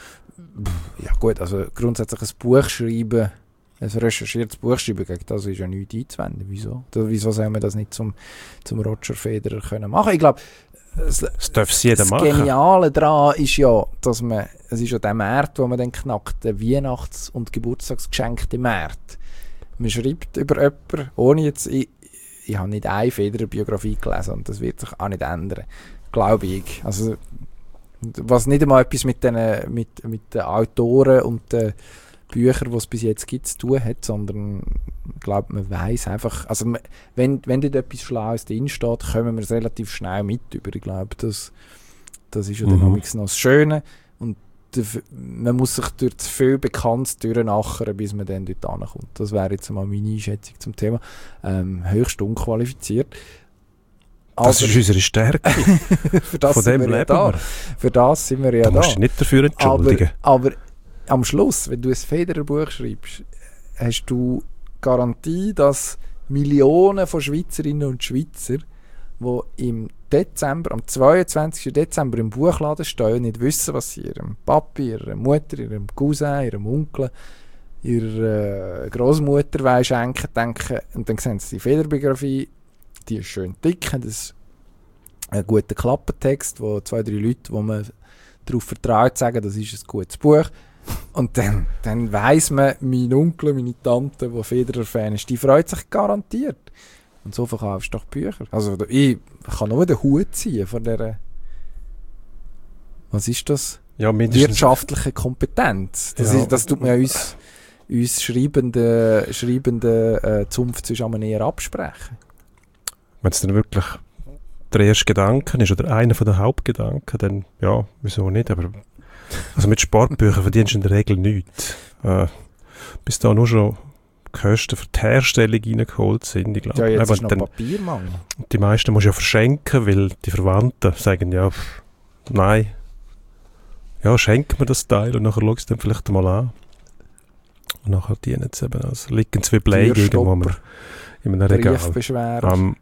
Speaker 2: Ja gut, also grundsätzlich ein Buch schreiben, ein recherchiertes Buch schreiben, gegen das ist ja nichts einzuwenden. Wieso? Das, wieso soll man das nicht zum, zum Roger Federer können machen? Ich glaube, das,
Speaker 1: das darf es jeder
Speaker 2: das
Speaker 1: machen.
Speaker 2: Das Geniale daran ist ja, dass man, es ist ja der Markt, wo man dann knackt, der Weihnachts- und Geburtstagsgeschenkte Markt. Man schreibt über jemanden, ohne jetzt, ich, ich habe nicht eine Federer-Biografie gelesen und das wird sich auch nicht ändern, glaube ich. Also, was nicht einmal etwas mit den, mit, mit den Autoren und den Büchern, die es bis jetzt gibt, zu tun hat, sondern ich glaube, man weiss einfach, also man, wenn, wenn dort etwas Schlaues drin steht, kommen wir es relativ schnell mit über. Ich glaube, das, das ist ja dann
Speaker 1: Mhm.
Speaker 2: noch das Schöne. Und der, man muss sich durch zu viel Bekanntes durchnachern, bis man dann dort ankommt. Das wäre jetzt mal meine Einschätzung zum Thema. Ähm, höchst unqualifiziert.
Speaker 1: Das
Speaker 2: Aber
Speaker 1: ist unsere Stärke.
Speaker 2: für das
Speaker 1: Von
Speaker 2: sind
Speaker 1: dem
Speaker 2: wir ja
Speaker 1: leben
Speaker 2: da.
Speaker 1: wir.
Speaker 2: Für das sind wir ja
Speaker 1: Da
Speaker 2: da.
Speaker 1: musst du dich nicht dafür entschuldigen.
Speaker 2: Aber, aber am Schluss, wenn du ein Federer-Buch schreibst, hast du Garantie, dass Millionen von Schweizerinnen und Schweizer, die im Dezember, am zweiundzwanzigsten Dezember im Buchladen stehen und nicht wissen, was sie ihrem Papi, ihrer Mutter, ihrem Cousin, ihrem Onkel, ihrer äh, Großmutter wollen schenken, denken, und dann sehen sie die Federbiografie, die ist schön dick, hat einen guten Klappentext, wo zwei, drei Leute, wo man darauf vertraut, sagen, das ist ein gutes Buch. Und dann, dann weiss man, mein Onkel, meine Tante, die Federer-Fan ist, die freut sich garantiert. Und so verkaufst du doch Bücher. Also ich kann nur den Hut ziehen von dieser, was ist das?
Speaker 1: Ja, mindestens.
Speaker 2: Wirtschaftliche Kompetenz. Das,
Speaker 1: Ja.
Speaker 2: ist, das tut man ja uns, uns schreibenden, schreibenden äh, Zunft zwischen eher absprechen.
Speaker 1: Wenn es dann wirklich der erste Gedanke ist oder einer der Hauptgedanken, dann ja, wieso nicht? Aber also mit Sportbüchern verdienst du in der Regel nichts. Äh, bis da nur schon die Kosten für die Herstellung reingeholt sind. Ich glaube,
Speaker 2: Ja, jetzt
Speaker 1: eben,
Speaker 2: ist noch
Speaker 1: dann,
Speaker 2: Papiermangel.
Speaker 1: die meisten musst du ja verschenken, weil die Verwandten sagen ja, pff, nein, ja, schenk mir das Teil und nachher schau es dann vielleicht mal an. Und nachher dienen sie eben als liegen zwei Pflege irgendwo mal in einem Regal.
Speaker 2: Briefbeschwerer.
Speaker 1: Ähm,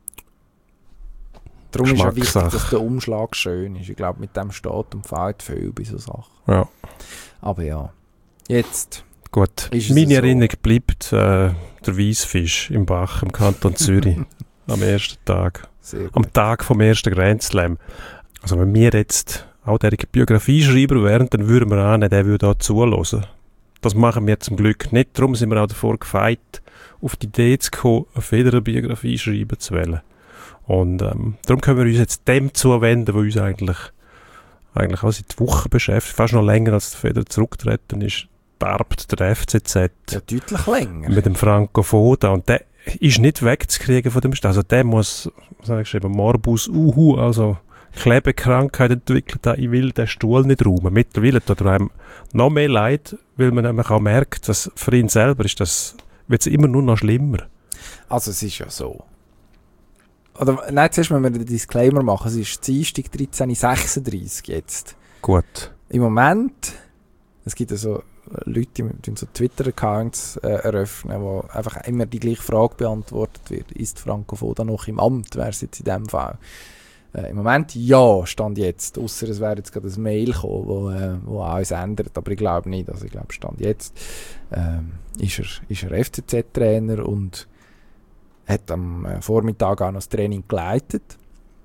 Speaker 2: Darum ist ja wichtig,
Speaker 1: Geschmackssache.
Speaker 2: dass der Umschlag schön ist. Ich glaube, mit dem steht und fällt viel bei so Sachen.
Speaker 1: ja.
Speaker 2: Aber ja, jetzt
Speaker 1: Gut,
Speaker 2: Ist es
Speaker 1: meine
Speaker 2: so?
Speaker 1: Erinnerung bleibt äh, der Weissfisch im Bach im Kanton Zürich am ersten Tag,
Speaker 2: sehr gut.
Speaker 1: am Tag vom ersten Grand Slam. Also wenn wir jetzt auch der Biografieschreiber wären, dann würden wir annehmen, der würde da zuhören. Das machen wir zum Glück nicht, darum sind wir auch davor gefeit, auf die Idee zu kommen, eine Federer-Biografie schreiben zu wollen. Und ähm, darum können wir uns jetzt dem zuwenden, was uns eigentlich, eigentlich auch seit Wochen beschäftigt, fast noch länger als der Federer zurückgetreten ist. Darbt der F C Z
Speaker 2: Ja, deutlich länger.
Speaker 1: mit dem Franco Foda und der ist nicht wegzukriegen von dem Staat. Also der muss, was habe ich geschrieben, Morbus Uhu, also Klebekrankheit entwickelt, ich will den Stuhl nicht räumen. Mittlerweile tut er einem noch mehr leid, weil man nämlich auch merkt, dass für ihn selber ist das, wird es immer nur noch schlimmer.
Speaker 2: Also es ist ja so. Oder, nein, zuerst müssen wir den Disclaimer machen. Es ist Dienstag dreizehn Uhr sechsunddreißig jetzt.
Speaker 1: Gut.
Speaker 2: Im Moment, es gibt ja so Leute, die so Twitter-Accounts äh, eröffnen, wo einfach immer die gleiche Frage beantwortet wird. Ist Franco Foda noch im Amt? Wäre es jetzt in dem Fall? Äh, Im Moment ja, stand jetzt. Ausser es wäre jetzt gerade ein Mail gekommen, wo, äh, wo alles ändert. Aber ich glaube nicht. Also ich glaube, stand jetzt ähm, ist, er, ist er F C Z-Trainer und hat am äh, Vormittag auch noch das Training geleitet.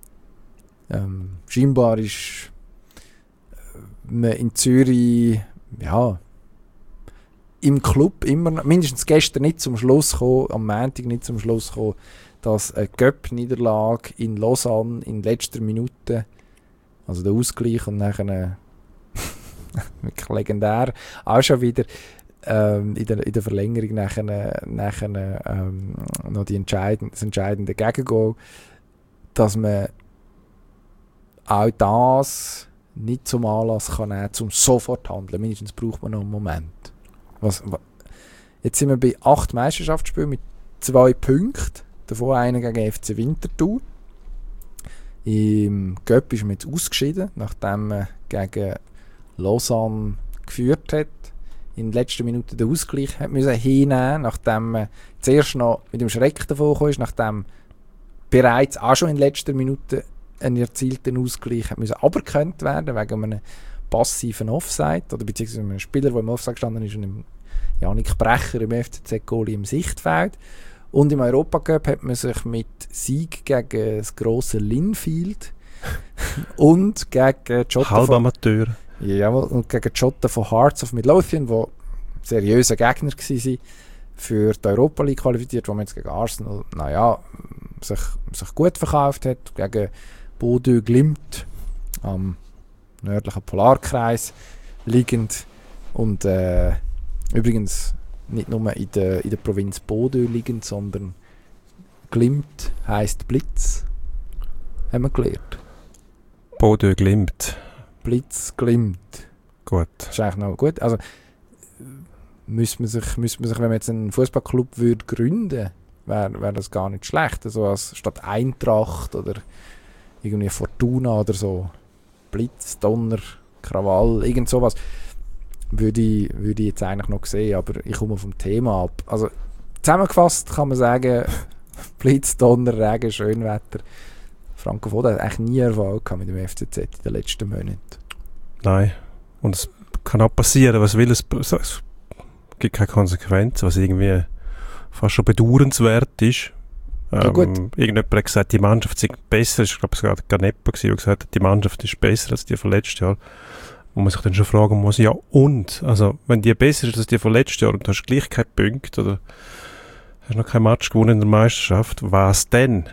Speaker 2: Ähm, scheinbar ist äh, man in Zürich ja, im Club immer noch, mindestens gestern nicht zum Schluss gekommen, am Montag nicht zum Schluss gekommen, dass eine Cup-Niederlage in Lausanne in letzter Minute, also der Ausgleich und nachher wirklich legendär, auch schon wieder ähm, in, der, in der Verlängerung nachher, nachher ähm, noch die entscheidende, das entscheidende Gegengoal, dass man auch das nicht zum Anlass kann nehmen, zum sofort handeln. Mindestens braucht man noch einen Moment. Was, was, jetzt sind wir bei acht Meisterschaftsspielen mit zwei Punkten. Davon einer gegen F C Winterthur. Im Cup ist man jetzt ausgeschieden, nachdem man gegen Lausanne geführt hat. In den letzten Minuten den Ausgleich hat müssen hinnehmen, nachdem man zuerst noch mit dem Schreck davon gekommen ist, nachdem bereits auch schon in letzter Minute einen erzielten Ausgleich hat müssen aberkannt werden wegen einem passiven Offside oder beziehungsweise einem Spieler, der im Offside gestanden ist und im Janik Brecher im F C Z-Goalie im Sichtfeld. Und im Europacup hat man sich mit Sieg gegen das grosse Linfield und gegen Jota von,
Speaker 1: Halbamateur.
Speaker 2: jawohl, und gegen Jota von Hearts of Midlothian, die seriöse Gegner waren, für die Europa League qualifiziert, wo man jetzt gegen Arsenal, naja, sich, sich gut verkauft hat, gegen Bodø Glimt am nördlichen Polarkreis liegend und äh, Übrigens nicht nur in der, in der Provinz Bodø liegend, sondern Glimt heisst Blitz. Haben wir gelernt.
Speaker 1: Bodø Glimt.
Speaker 2: Blitz Glimt.
Speaker 1: Gut.
Speaker 2: Das ist eigentlich noch gut. Also, müsste man sich, müsste man sich, wenn man jetzt einen Fußballclub würde gründen, wäre wär das gar nicht schlecht. Also als statt Eintracht oder irgendwie Fortuna oder so, Blitz, Donner, Krawall, irgend sowas, würde ich, würde ich jetzt eigentlich noch sehen, aber ich komme vom Thema ab. Also zusammengefasst kann man sagen, Blitz, Donner, Regen, Schönwetter. Franco Foda hat eigentlich nie Erfolg mit dem F C Z in den letzten Monaten. Nein,
Speaker 1: und es kann auch passieren, was will es, es gibt keine Konsequenz, was irgendwie fast schon bedauernswert ist.
Speaker 2: Ja,
Speaker 1: ähm, irgendjemand hat gesagt, die Mannschaft sei besser, ich glaube es war Ganepa, der gesagt hat, die Mannschaft ist besser als die von letztes Jahr. Wo man sich dann schon fragen muss, ja und? Also wenn die besser ist als die von letztes Jahr und du hast gleich keine Punkte oder hast noch kein Match gewonnen in der Meisterschaft, was denn?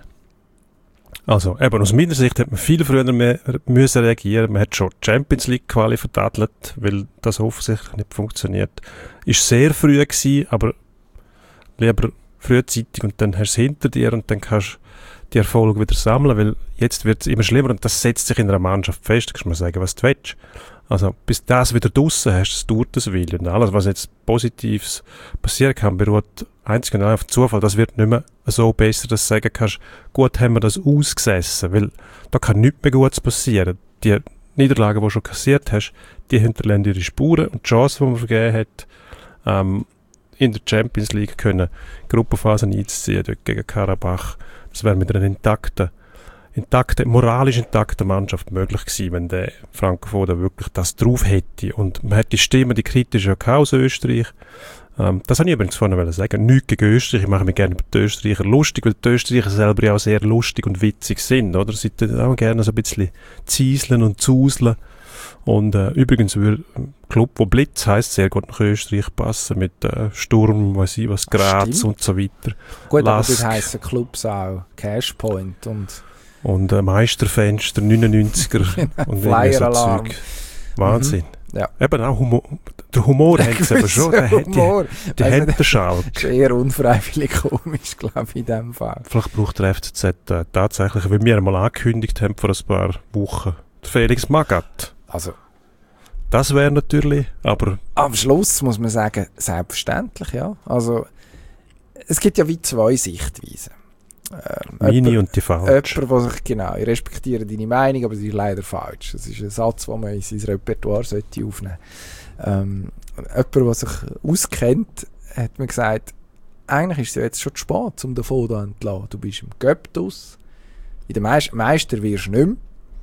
Speaker 1: Also eben aus meiner Sicht hätte man viel früher mehr müssen reagieren. Man hat schon die Champions League Quali vertadelt, weil das offensichtlich nicht funktioniert. Ist sehr früh gewesen, aber lieber frühzeitig und dann hast du es hinter dir und dann kannst du die Erfolge wieder sammeln, weil jetzt wird es immer schlimmer und das setzt sich in einer Mannschaft fest. Da kannst du mal sagen, was du willst. Also bis das wieder draussen hast, das dauert das Wille. Und alles, was jetzt Positives passieren kann, beruht einzig und allein auf Zufall. Das wird nicht mehr so besser, dass du sagen kannst, gut haben wir das ausgesessen, weil da kann nichts mehr Gutes passieren. Die Niederlagen, die du schon kassiert hast, die hinterlassen ihre Spuren und die Chance, die man vergeben hat, ähm, in der Champions League können Gruppenphasen einzuziehen, dort gegen Karabach, das wäre mit einer intakten intakte, moralisch intakte Mannschaft möglich gewesen, wenn der Franco Foda wirklich das drauf hätte. Und man hat die Stimmen, die kritischen auch aus Österreich. Ähm, das habe ich übrigens vorhin sagen. Nichts gegen Österreich. Ich mache mich gerne über die Österreicher lustig, weil die Österreicher selber ja auch sehr lustig und witzig sind. Oder? Sie tun auch gerne so ein bisschen zieseln und zuseln. Und äh, übrigens würde ein Club, der Blitz heisst, sehr gut nach Österreich passen, mit äh, Sturm, weiss ich was, Graz Stimmt. Und so weiter.
Speaker 2: Gut, Lask. Aber dort heissen Clubs auch Cashpoint und
Speaker 1: Und äh, Meisterfenster, neunundneunziger und
Speaker 2: Flyer-Alarm.
Speaker 1: So Wahnsinn.
Speaker 2: Mhm. Ja.
Speaker 1: Eben auch Humor, der Humor hat es eben schon. Der
Speaker 2: Humor.
Speaker 1: Die, die haben den Schalk.
Speaker 2: Das ist eher unfreiwillig komisch, glaube ich, in diesem Fall.
Speaker 1: Vielleicht braucht der F C Z äh, tatsächlich, wie wir einmal angekündigt haben vor ein paar Wochen, Felix Magath.
Speaker 2: Also,
Speaker 1: das wäre natürlich, aber...
Speaker 2: Am Schluss muss man sagen, selbstverständlich, ja. Also, es gibt ja wie zwei Sichtweisen. Ähm,
Speaker 1: Meine
Speaker 2: jemand,
Speaker 1: und die falsche.
Speaker 2: Jemand, der sich, genau, ich respektiere deine Meinung, aber sie ist leider falsch. Das ist ein Satz, den man in sein Repertoire sollte aufnehmen sollte. Ähm, jemand, der sich auskennt, hat mir gesagt, eigentlich ist es ja jetzt schon zu spät, um den Foda zu entlassen. Du bist im Göptus, in der Meist- Meister wirst du nicht mehr.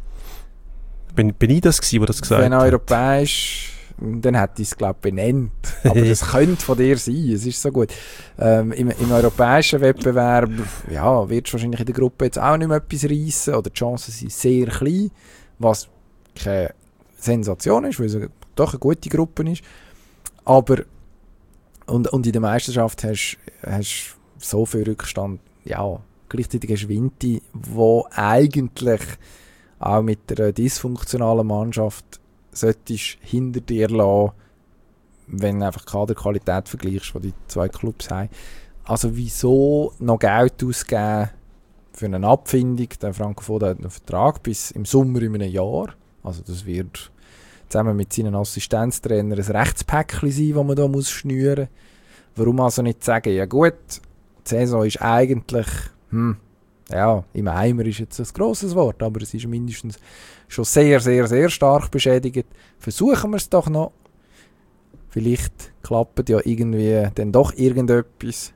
Speaker 1: Bin, bin ich das gewesen, der das gesagt
Speaker 2: Wenn
Speaker 1: hat?
Speaker 2: europäisch, dann hätte ich es, glaube ich, benannt. Aber das könnte von dir sein, es ist so gut. Ähm, im, Im europäischen Wettbewerb ja, wird es wahrscheinlich in der Gruppe jetzt auch nicht mehr etwas reissen oder die Chancen sind sehr klein, was keine Sensation ist, weil es doch eine gute Gruppe ist. Aber und, und in der Meisterschaft hast du so viel Rückstand, ja, gleichzeitig hast du Vinti, wo eigentlich auch mit einer dysfunktionalen Mannschaft solltest hinter dir lassen, wenn du einfach die Kaderqualität vergleichst, die die zwei Clubs haben. Also wieso noch Geld ausgeben für eine Abfindung? Der Franco Foda hat einen Vertrag bis im Sommer in einem Jahr. Also das wird zusammen mit seinen Assistenztrainern ein Rechtspäckchen sein, das man da muss schnüren muss. Warum also nicht sagen, ja gut, die Saison ist eigentlich... Hm, ja, im Eimer ist jetzt ein grosses Wort, aber es ist mindestens schon sehr, sehr, sehr stark beschädigt. Versuchen wir es doch noch. Vielleicht klappt ja irgendwie dann doch irgendetwas.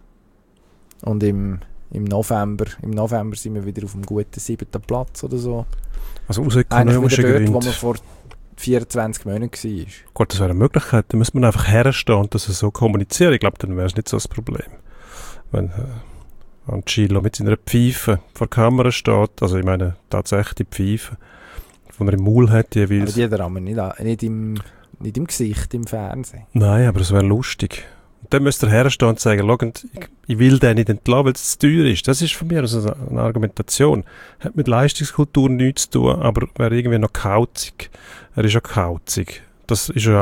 Speaker 2: Und im, im November im November sind wir wieder auf dem guten siebten Platz oder so.
Speaker 1: Also aus ökonomischen
Speaker 2: Gründen.
Speaker 1: Gründen.
Speaker 2: Wo man vor vierundzwanzig Monaten war.
Speaker 1: Gut, das wäre eine Möglichkeit. Da müsste man einfach herstehen und das so kommunizieren. Ich glaube, dann wäre es nicht so das Problem. Wenn... Äh Angelo mit seiner Pfeife vor der Kamera steht, also ich meine tatsächlich die Pfeife, die er im Maul hat jeweils.
Speaker 2: Aber die hat er aber nicht, nicht, im, nicht im Gesicht, im Fernsehen.
Speaker 1: Nein, aber es wäre lustig. Und dann müsste er herstehen und sagen, ich, ich will den nicht entlassen, weil es zu teuer ist. Das ist von mir also eine Argumentation. Hat mit Leistungskultur nichts zu tun, aber wäre irgendwie noch kauzig. Er ist auch kauzig. Das ist ja auch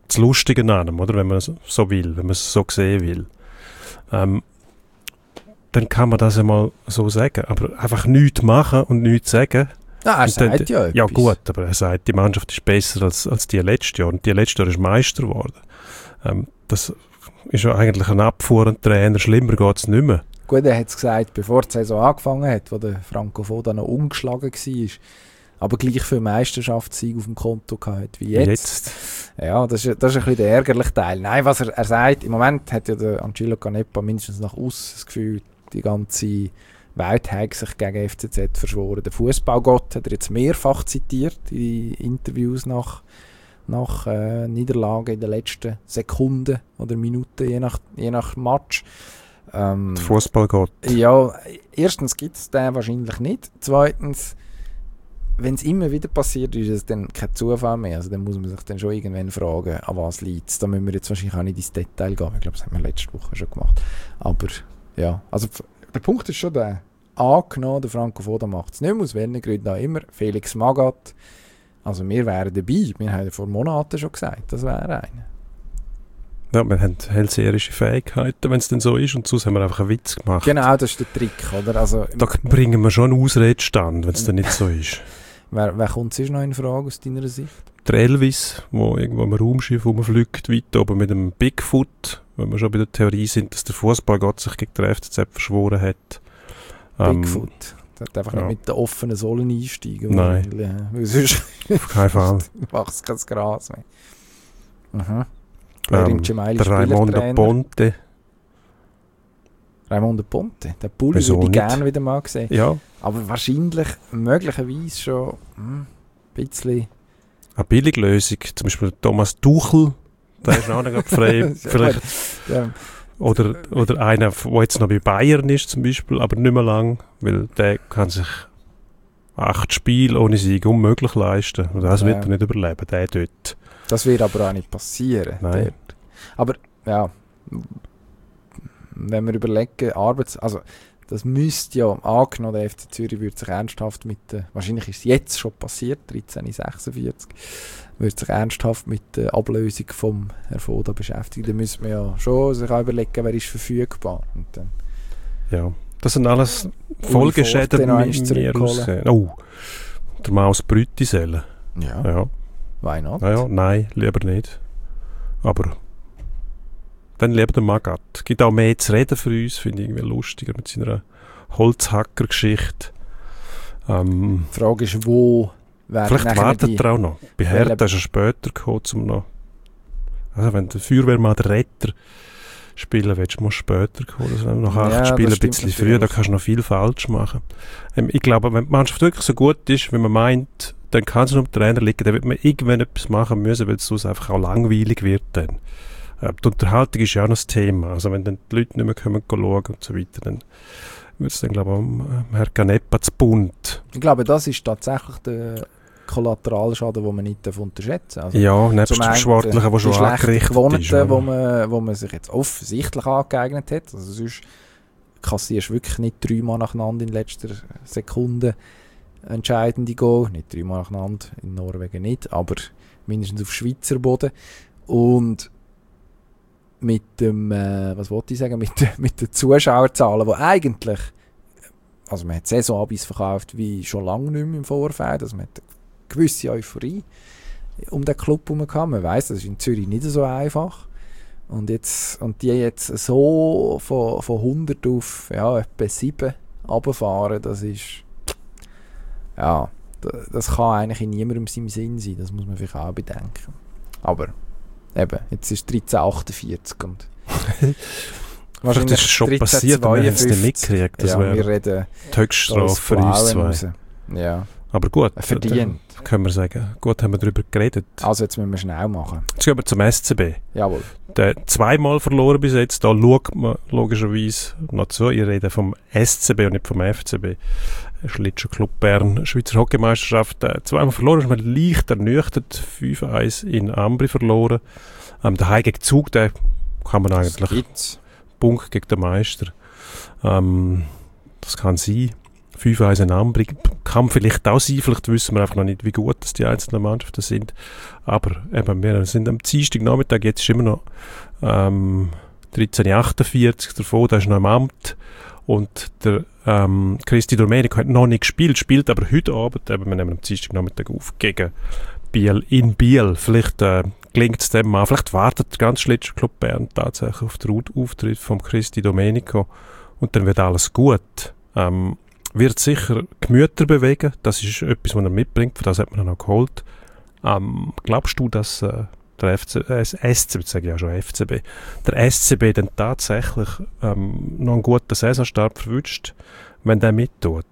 Speaker 1: das Lustige an einem, oder? Wenn man es so will, wenn man es so sehen will. Ähm, dann kann man das einmal so sagen. Aber einfach nichts machen und nichts sagen.
Speaker 2: Ja, er
Speaker 1: und
Speaker 2: sagt
Speaker 1: dann,
Speaker 2: ja etwas.
Speaker 1: Ja gut, aber er sagt, die Mannschaft ist besser als, als die letzte Jahr. Und die letzte Jahr ist Meister geworden. Ähm, das ist ja eigentlich ein Abfuhr an Trainer. Schlimmer geht es nicht mehr.
Speaker 2: Gut, er hat es gesagt, bevor die Saison angefangen hat, wo der Franco Foda noch umgeschlagen war, aber gleich viel Meisterschaftssieg auf dem Konto gehabt wie jetzt.
Speaker 1: jetzt.
Speaker 2: Ja, das ist, das ist ein bisschen der ärgerliche Teil. Nein, was er, er sagt, im Moment hat ja der Angelo Canepa mindestens nach außen das Gefühl, die ganze Welt hat sich gegen F C Z verschworen. Der Fußballgott hat er jetzt mehrfach zitiert in Interviews nach, nach äh, Niederlagen in den letzten Sekunden oder Minuten, je nach, je nach Match. Ähm,
Speaker 1: Der Fußballgott.
Speaker 2: Ja, erstens gibt es den wahrscheinlich nicht. Zweitens, wenn es immer wieder passiert, ist es dann kein Zufall mehr. Also dann muss man sich dann schon irgendwann fragen, an was liegt es. Da müssen wir jetzt wahrscheinlich auch nicht ins Detail gehen. Ich glaube, das haben wir letzte Woche schon gemacht. Aber ja, also der Punkt ist schon der, angenommen, der Franco Foda macht es nicht mehr, aus welchen Gründen auch immer. Felix Magath, also wir wären dabei. Wir haben ja vor Monaten schon gesagt, das wäre einer.
Speaker 1: Ja, wir haben hellseherische Fähigkeiten, wenn es denn so ist, und sonst haben wir einfach einen Witz gemacht.
Speaker 2: Genau, das ist der Trick, oder? Also,
Speaker 1: da bringen wir schon einen Ausredstand, wenn es dann nicht so ist.
Speaker 2: Wer, wer kommt sonst noch in Frage aus deiner Sicht?
Speaker 1: Der Elvis, der irgendwo im Raumschiff rumfliegt, weit oben mit einem Bigfoot, wenn wir schon bei der Theorie sind, dass der Fußballgott sich gegen den F C Z verschworen hat.
Speaker 2: Bigfoot? Ähm, der hat einfach
Speaker 1: ja.
Speaker 2: nicht mit den offenen Sohlen einsteigen.
Speaker 1: Nein.
Speaker 2: Weil, ja, weil sonst
Speaker 1: auf keinen Fall.
Speaker 2: macht es kein Gras mehr. Mhm.
Speaker 1: Ähm, der Raimondo Ponte.
Speaker 2: Raimondo Ponte? Den Pulli
Speaker 1: Wieso
Speaker 2: würde ich
Speaker 1: nicht?
Speaker 2: gerne wieder mal sehen.
Speaker 1: Ja.
Speaker 2: Aber wahrscheinlich, möglicherweise schon hm, ein bisschen...
Speaker 1: Eine Billiglösung, zum Beispiel Thomas Tuchel, der ist auch noch frei. Vielleicht.
Speaker 2: Ja.
Speaker 1: Oder, oder einer, der jetzt noch bei Bayern ist zum Beispiel, aber nicht mehr lang, weil der kann sich acht Spiele ohne Sieg unmöglich leisten. Und das
Speaker 2: Ja.
Speaker 1: wird er nicht überleben, der dort.
Speaker 2: Das wird aber auch nicht passieren.
Speaker 1: Nein.
Speaker 2: Dort. Aber ja, wenn wir überlegen, Arbeits... Also, das müsste ja, angenommen, der F C Zürich würde sich ernsthaft mit der, wahrscheinlich ist es jetzt schon passiert, dreizehn sechsundvierzig, würde sich ernsthaft mit der Ablösung vom Herrn Foda beschäftigen. Dann müsste man ja schon sich auch überlegen, wer ist verfügbar. Und dann
Speaker 1: Ja, das sind alles Folgeschäden
Speaker 2: Forte noch
Speaker 1: mit
Speaker 2: eins
Speaker 1: mir
Speaker 2: zurückholen.
Speaker 1: aussehen. Oh, der Maus Brütiselle.
Speaker 2: Ja,
Speaker 1: Ja.
Speaker 2: why not?
Speaker 1: Ja, ja, nein, lieber nicht. Aber dann lieber der Magath. Es gibt auch mehr zu reden für uns, finde ich irgendwie lustiger mit seiner Holzhacker-Geschichte. Ähm,
Speaker 2: Die Frage ist, wo werden
Speaker 1: vielleicht
Speaker 2: nachher
Speaker 1: wartet
Speaker 2: die...
Speaker 1: er auch noch. Bei Hertha ist er später gekommen, um noch... Also wenn der Feuerwehrmann der Retter spielen willst, musst du später kommen. Also nach acht
Speaker 2: Ja,
Speaker 1: Spielen
Speaker 2: das
Speaker 1: ein bisschen
Speaker 2: stimmt
Speaker 1: früher, da
Speaker 2: natürlich.
Speaker 1: kannst du noch viel falsch machen. Ähm, ich glaube, wenn die Mannschaft wirklich so gut ist, wie man meint, dann kann es nur am Trainer liegen, dann wird man irgendwann etwas machen müssen, weil es sonst einfach auch langweilig wird dann. Äh, die Unterhaltung ist ja auch noch das Thema. Also wenn dann die Leute nicht mehr kommen schauen und so weiter, dann wird es dann, glaube ich, um äh, Herr Canepa zu bunt.
Speaker 2: Ich glaube, das ist tatsächlich der Kollateralschaden, den man nicht unterschätzen darf. Also,
Speaker 1: Ja, nebst
Speaker 2: zum
Speaker 1: dem
Speaker 2: einen,
Speaker 1: Sportlichen, der
Speaker 2: die
Speaker 1: schon
Speaker 2: schlecht
Speaker 1: angerichtet
Speaker 2: Gewohnten,
Speaker 1: ist. Ja.
Speaker 2: wo man, wo man sich jetzt offensichtlich angeeignet hat. Also sonst kassierst du wirklich nicht dreimal nacheinander in letzter Sekunde entscheidende Goal. Nicht dreimal nacheinander, in Norwegen nicht, aber mindestens auf Schweizer Boden. Und mit dem, äh, was wollte ich sagen, mit, mit den Zuschauerzahlen, die eigentlich, also man hat Saisonabis verkauft wie schon lange nicht mehr im Vorfeld, also man hat eine gewisse Euphorie um den Club herum gehabt. Man weiss, das ist in Zürich nicht so einfach. Und, jetzt, und die jetzt so von, von hundert auf ja, etwa sieben runterfahren, das ist, ja, das, das kann eigentlich in niemandem seinem Sinn sein, das muss man vielleicht auch bedenken. Aber eben, jetzt ist dreizehn achtundvierzig und
Speaker 1: Vielleicht ist es schon passiert, wir haben es nicht mitgekriegt. Das
Speaker 2: ja,
Speaker 1: wäre
Speaker 2: wir reden
Speaker 1: die Höchststrafe für uns zwei.
Speaker 2: raus. Ja,
Speaker 1: Aber gut,
Speaker 2: verdient.
Speaker 1: da können wir sagen, gut haben wir darüber geredet.
Speaker 2: Also jetzt müssen wir schnell machen.
Speaker 1: Jetzt gehen wir zum S C B.
Speaker 2: Jawohl.
Speaker 1: Der zweimal verloren bis jetzt, da schaut man logischerweise noch zu. Ich rede vom S C B und nicht vom F C B. Schlittschuhclub Bern, Schweizer Hockeymeisterschaft. Äh, zweimal verloren, ist man leicht ernüchtert. fünf eins in Ambri verloren. Ähm, der Heim gegen Zug, der kann man
Speaker 2: Das
Speaker 1: eigentlich...
Speaker 2: gibt's.
Speaker 1: Punkt gegen den Meister. Ähm, das kann sein. fünf eins in Ambri kann vielleicht auch sein, vielleicht wissen wir einfach noch nicht, wie gut das die einzelnen Mannschaften sind. Aber eben, wir sind am Dienstagnachmittag, jetzt ist immer noch ähm, dreizehn Uhr achtundvierzig davon, da ist noch im Amt. Und der ähm, Cristi Domenico hat noch nicht gespielt, spielt aber heute Abend, eben, wir nehmen am Dienstagnachmittag auf, gegen Biel in Biel. Vielleicht äh, gelingt es dem mal, vielleicht wartet der ganze Schlittschuhclub Bern tatsächlich auf den Auftritt von Cristi Domenico und dann wird alles gut. Ähm, wird sicher Gemüter bewegen, das ist etwas, was er mitbringt, für das hat man ihn auch geholt. Ähm, glaubst du, dass äh, der F C, äh, S C B, sage ich ja schon F C B, der S C B dann tatsächlich ähm, noch einen guten Saisonstart verwünscht, wenn der mittut?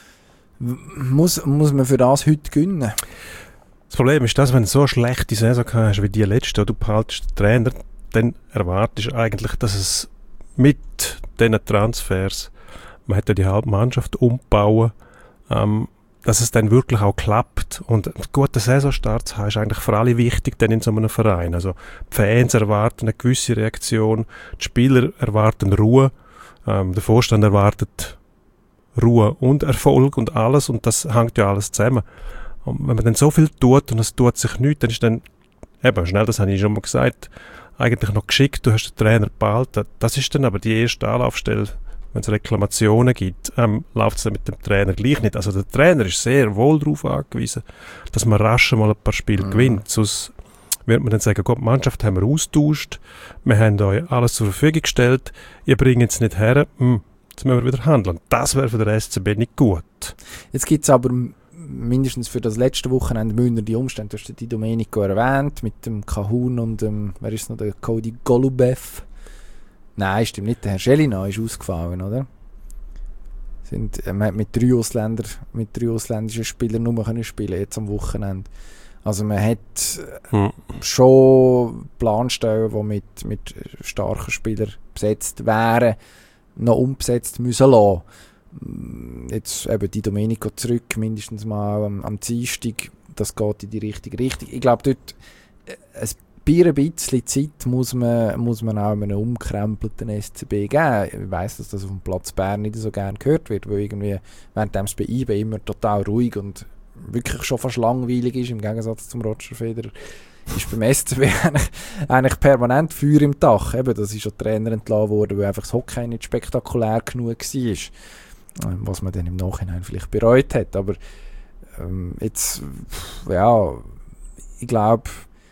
Speaker 2: Muss, muss man für das heute gewinnen?
Speaker 1: Das Problem ist, dass wenn du so eine schlechte Saison hast wie die letzte, du behaltest den Trainer, dann erwartest du eigentlich, dass es mit diesen Transfers, man hat ja die halbe Mannschaft umbauen, ähm, dass es dann wirklich auch klappt. Und einen guten Saisonstart zu haben, ist eigentlich für alle wichtig dann in so einem Verein. Also die Fans erwarten eine gewisse Reaktion, die Spieler erwarten Ruhe, ähm, der Vorstand erwartet Ruhe und Erfolg und alles, und das hängt ja alles zusammen. Und wenn man dann so viel tut und es tut sich nichts, dann ist dann, eben, schnell, das habe ich schon mal gesagt, eigentlich noch geschickt, du hast den Trainer behalten. Das ist dann aber die erste Anlaufstelle, wenn es Reklamationen gibt, ähm, läuft es dann mit dem Trainer gleich nicht. Also der Trainer ist sehr wohl darauf angewiesen, dass man rasch mal ein paar Spiele mhm. gewinnt. Sonst wird man dann sagen, gut, die Mannschaft haben wir austauscht, wir haben euch alles zur Verfügung gestellt, ihr bringt es nicht her, hm, jetzt müssen wir wieder handeln. Das wäre für den S C B nicht gut.
Speaker 2: Jetzt gibt es aber mindestens für das letzte Wochenende müssen die Umstände, du hast die Domenico erwähnt, mit dem Kahun und dem, wer ist noch, der Cody Golubev. Nein, stimmt nicht, der Herr Schelina ist ausgefallen, oder? Sind, äh, man hat mit drei, Ausländer, mit drei ausländischen Spielern nur können spielen, jetzt am Wochenende. Also man hat hm. schon Planstellen, die mit, mit starken Spielern besetzt wären, noch umbesetzt müssen lassen. Jetzt eben die Domenico zurück, mindestens mal am, am Dienstag, das geht in die richtige Richtung. Ich glaube, dort äh, ein bisschen Zeit muss man, muss man auch einem umkrempelten S C B geben. Ich weiss, dass das auf dem Platz Bern nicht so gerne gehört wird, weil irgendwie während dem bei I B immer total ruhig und wirklich schon fast langweilig ist, im Gegensatz zum Roger Federer. Ist beim S C B eigentlich, eigentlich permanent Feuer im Dach. Eben, das ist schon Trainer entlassen worden, weil einfach das Hockey nicht spektakulär genug war. Was man dann im Nachhinein vielleicht bereut hat. Aber ähm, jetzt, ja, ich glaube,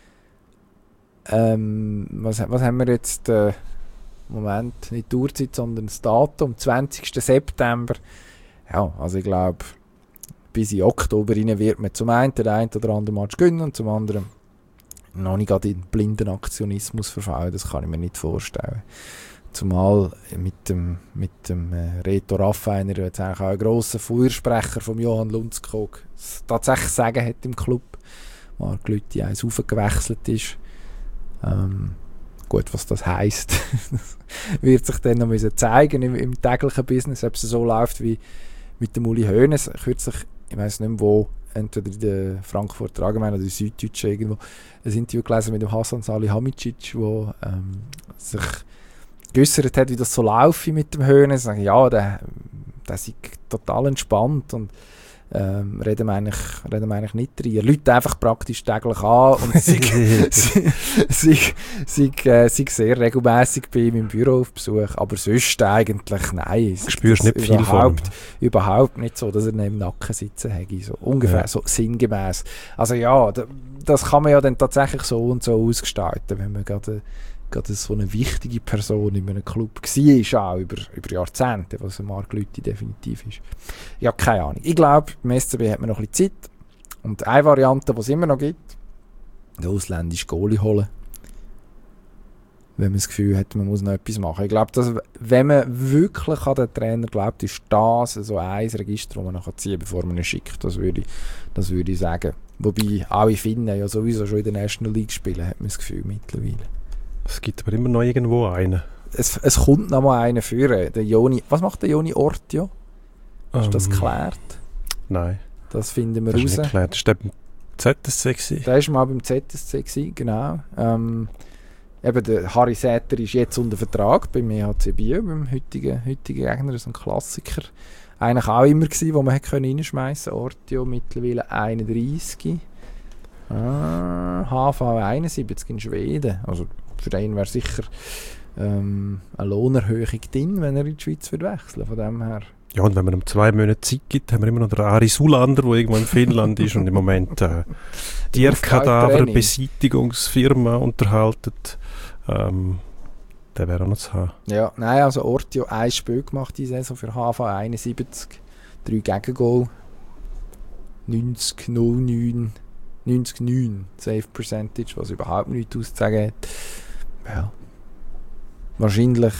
Speaker 2: ähm, was, was haben wir jetzt, äh, Moment, nicht die Uhrzeit, sondern das Datum, zwanzigsten September. Ja, also ich glaube, bis in Oktober rein wird man zum einen den einen oder anderen Match gewinnen und zum anderen noch nicht gerade in blinden Aktionismus verfallen. Das kann ich mir nicht vorstellen. Zumal mit dem, mit dem äh, Reto Raffainer, der jetzt eigentlich auch ein grosser Fürsprecher von Johann Lundskog tatsächlich sagen hat im Club, Marc Lüthi eins aufgewechselt ist. Ähm, gut, was das heisst, wird sich dann noch müssen zeigen im, im täglichen Business, ob es so läuft wie mit dem Uli Hoeneß. Kürzlich, ich weiss nicht mehr wo, entweder in der Frankfurter Allgemeinen oder in der Süddeutschen irgendwo, ein Interview gelesen mit dem Hasan Salihamidzic, der ähm, sich geäussert hat, wie das so laufe mit dem Hoeneß. Sagen, ja, der, der ist total entspannt und ähm, reden, wir eigentlich, reden wir eigentlich nicht drin. Er läutet einfach praktisch täglich an und sie sind äh, sehr regelmässig bei ihm im Büro auf Besuch, aber sonst eigentlich nein.
Speaker 1: Du spürst nicht viel
Speaker 2: überhaupt, von überhaupt nicht so, dass er neben dem Nacken sitzen hätte, so ungefähr, ja. So sinngemäß. Also ja, da, das kann man ja dann tatsächlich so und so ausgestalten, wenn man gerade gerade so eine wichtige Person in einem Club war, auch über, über Jahrzehnte, was ein Marc Lüthi definitiv ist. Ja, keine Ahnung. Ich glaube, beim S C B hat man noch ein bisschen Zeit. Und eine Variante, die es immer noch gibt, den ausländischen Goalie holen. Wenn man das Gefühl hat, man muss noch etwas machen. Ich glaube, dass, wenn man wirklich an den Trainer glaubt, ist das so ein Register, das man noch ziehen kann, bevor man ihn schickt. Das würde ich, das würde ich sagen. Wobei alle Finnen ja sowieso schon in der National League spielen, hat man das Gefühl mittlerweile.
Speaker 1: Es gibt aber immer noch irgendwo einen.
Speaker 2: Es, es kommt noch mal einer führen. Der Joni, was macht der Joni Ortio? Ist um, das geklärt?
Speaker 1: Nein.
Speaker 2: Das finden wir
Speaker 1: das
Speaker 2: raus.
Speaker 1: Ist nicht geklärt. Das war beim Z S C gewesen.
Speaker 2: Der war mal beim Z S C gewesen, genau. Ähm, eben der Harry Säter ist jetzt unter Vertrag beim E H C Biel, beim heutigen, heutigen Gegner. Das ist ein Klassiker. eigentlich auch immer gewesen, wo man hätte reinschmeißen konnte. Ortio mittlerweile einunddreissig. Ah, H V einundsiebzig in Schweden. Also für den wäre sicher ähm, eine Lohnerhöhung drin, wenn er in die Schweiz wird wechseln. Von dem her.
Speaker 1: Ja, und wenn man ihm zwei Monate Zeit gibt, haben wir immer noch den Ari Sulander, der irgendwo in Finnland ist und im Moment äh, Tierkadaver-Beseitigungsfirma unterhaltet. Ähm, der wäre auch noch zu haben.
Speaker 2: Ja, nein, also Ortio ein Spiel gemacht diese Saison für H V einundsiebzig. Drei Gegengol. neunzig Komma null neun. neunzig Komma neun Save Percentage, was überhaupt nichts auszusagen hat. Ja. Wahrscheinlich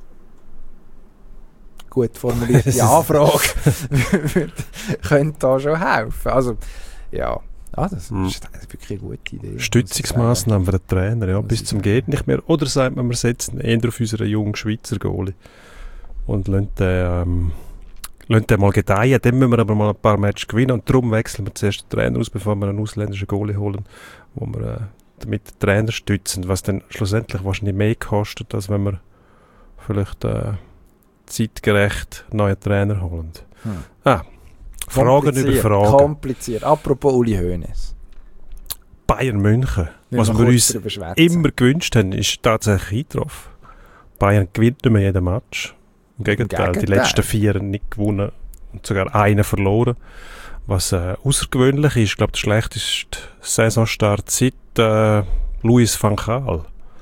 Speaker 2: gut formulierte Anfrage könnte da schon helfen. Also, ja, ah, das
Speaker 1: hm.
Speaker 2: ist wirklich eine gute Idee.
Speaker 1: Stützungsmaßnahmen für den Trainer, ja,
Speaker 2: Muss
Speaker 1: bis
Speaker 2: ich
Speaker 1: zum
Speaker 2: sagen.
Speaker 1: geht nicht mehr. Oder sagt man, wir setzen eher auf unseren jungen Schweizer Goalie und lassen den, ähm, lassen den mal gedeihen. Dann müssen wir aber mal ein paar Matches gewinnen und darum wechseln wir zuerst den Trainer aus, bevor wir einen ausländischen Goalie holen, wo wir äh, damit den Trainer stützen, was dann schlussendlich wahrscheinlich mehr kostet, als wenn wir vielleicht äh, zeitgerecht neuen Trainer holen.
Speaker 2: Hm.
Speaker 1: Ah, Fragen über Fragen.
Speaker 2: Kompliziert. Apropos Uli Hoeneß.
Speaker 1: Bayern München,
Speaker 2: Müssen
Speaker 1: was
Speaker 2: wir
Speaker 1: wir
Speaker 2: kurz
Speaker 1: uns
Speaker 2: darüber schwätzen.
Speaker 1: immer gewünscht haben, ist tatsächlich eingetroffen. Bayern gewinnt nicht mehr jeden Match. Im Gegenteil, die
Speaker 2: Gegenteil.
Speaker 1: letzten vier nicht gewonnen und sogar einen verloren. Was äh, außergewöhnlich ist, ich glaube, der schlechteste Saisonstart seit äh, Louis van Gaal.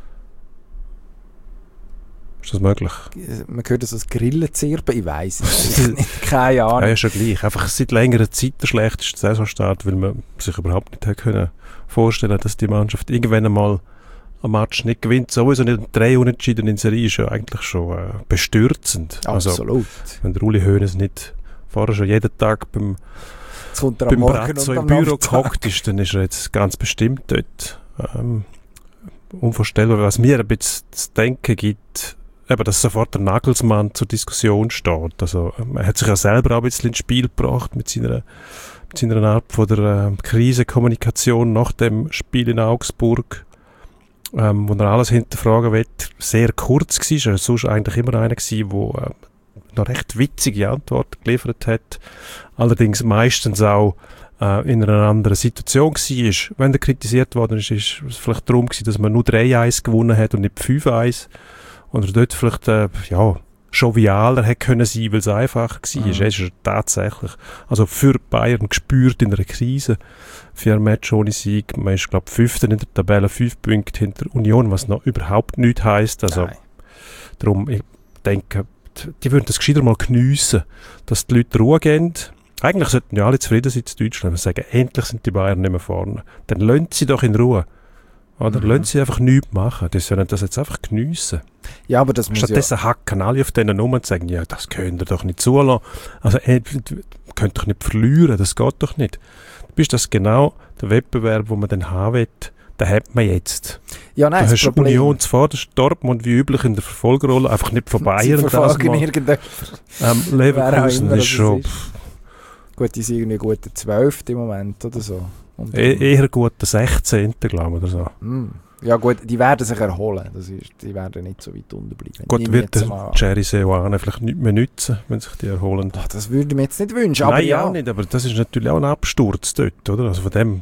Speaker 1: Ist das möglich?
Speaker 2: Man hört das als Grillenzirpen, ich weiss es nicht. Keine Ahnung.
Speaker 1: Ja, ja, schon gleich. Einfach seit längerer Zeit der schlechteste Saisonstart, weil man sich überhaupt nicht hätte können vorstellen, dass die Mannschaft irgendwann einmal ein Match nicht gewinnt. Sowieso nicht drei Unentschieden in Serie ist ja eigentlich schon äh, bestürzend.
Speaker 2: Absolut.
Speaker 1: Also, wenn der Uli Hoeneß nicht vorher schon jeden Tag beim,
Speaker 2: Jetzt kommt er am
Speaker 1: beim
Speaker 2: Morgen
Speaker 1: Brazzo
Speaker 2: und
Speaker 1: im
Speaker 2: am
Speaker 1: Büro
Speaker 2: Nachmittag.
Speaker 1: gehockt ist, dann ist er jetzt ganz bestimmt dort. Ähm, unvorstellbar, was mir ein bisschen zu denken gibt, eben, dass sofort der Nagelsmann zur Diskussion steht. Also, ähm, er hat sich ja selber auch ein bisschen ins Spiel gebracht mit seiner, mit seiner Art von der äh, Krisenkommunikation nach dem Spiel in Augsburg, ähm, wo er alles hinterfragen will. Sehr kurz war, er war sonst eigentlich immer einer gewesen, der äh, noch recht witzige Antworten geliefert hat. Allerdings meistens auch äh, in einer anderen Situation war. Wenn er kritisiert worden ist, ist es vielleicht darum gewesen, dass man nur drei eins gewonnen hat und nicht fünf eins. Oder dort vielleicht äh, ja, jovialer hätte können sein, weil es einfacher war. Mhm. Es ist tatsächlich also für Bayern gespürt in einer Krise. Für ein Match ohne Sieg. Man ist, glaube ich, Fünfter in der Tabelle, fünf Punkte hinter Union, was noch überhaupt nichts heisst. Also, darum, ich denke, die würden das gescheiter mal geniessen, dass die Leute Ruhe geben. Eigentlich sollten ja alle zufrieden sein in Deutschland und sagen, endlich sind die Bayern nicht mehr vorne. Dann lassen sie doch in Ruhe. Oder mhm. lassen sie einfach nichts machen. Die sollen das jetzt einfach geniessen.
Speaker 2: Ja, aber das muss
Speaker 1: Stattdessen
Speaker 2: ja...
Speaker 1: hacken alle auf denen um und sagen, ja, das könnt ihr doch nicht zulassen. Also, ihr könnt doch nicht verlieren, das geht doch nicht. Du bist das genau der Wettbewerb, den man dann haben will, den hat man jetzt.
Speaker 2: Ja, nein,
Speaker 1: du
Speaker 2: das
Speaker 1: hast
Speaker 2: Problem...
Speaker 1: Union zuvorderst, Dortmund wie üblich in der Verfolgerrolle, einfach nicht von Bayern.
Speaker 2: Sie verfolgen irgendjemand.
Speaker 1: Ähm, Leverkusen ist schon...
Speaker 2: Ist. Gut, die sind irgendwie gut der zwölfte im Moment oder so. Und
Speaker 1: e eher gut der sechzehnte glaube ich, oder so.
Speaker 2: Mm. Ja gut, die werden sich erholen. Das ist, die werden nicht so weit unten bleiben.
Speaker 1: Gut, wird der Jerry Seoane vielleicht nicht mehr nützen, wenn sich die erholen.
Speaker 2: Ach, das würde ich mir jetzt nicht wünschen.
Speaker 1: Nein,
Speaker 2: aber ja.
Speaker 1: auch nicht, aber das ist natürlich auch ein Absturz dort, oder? Also von dem,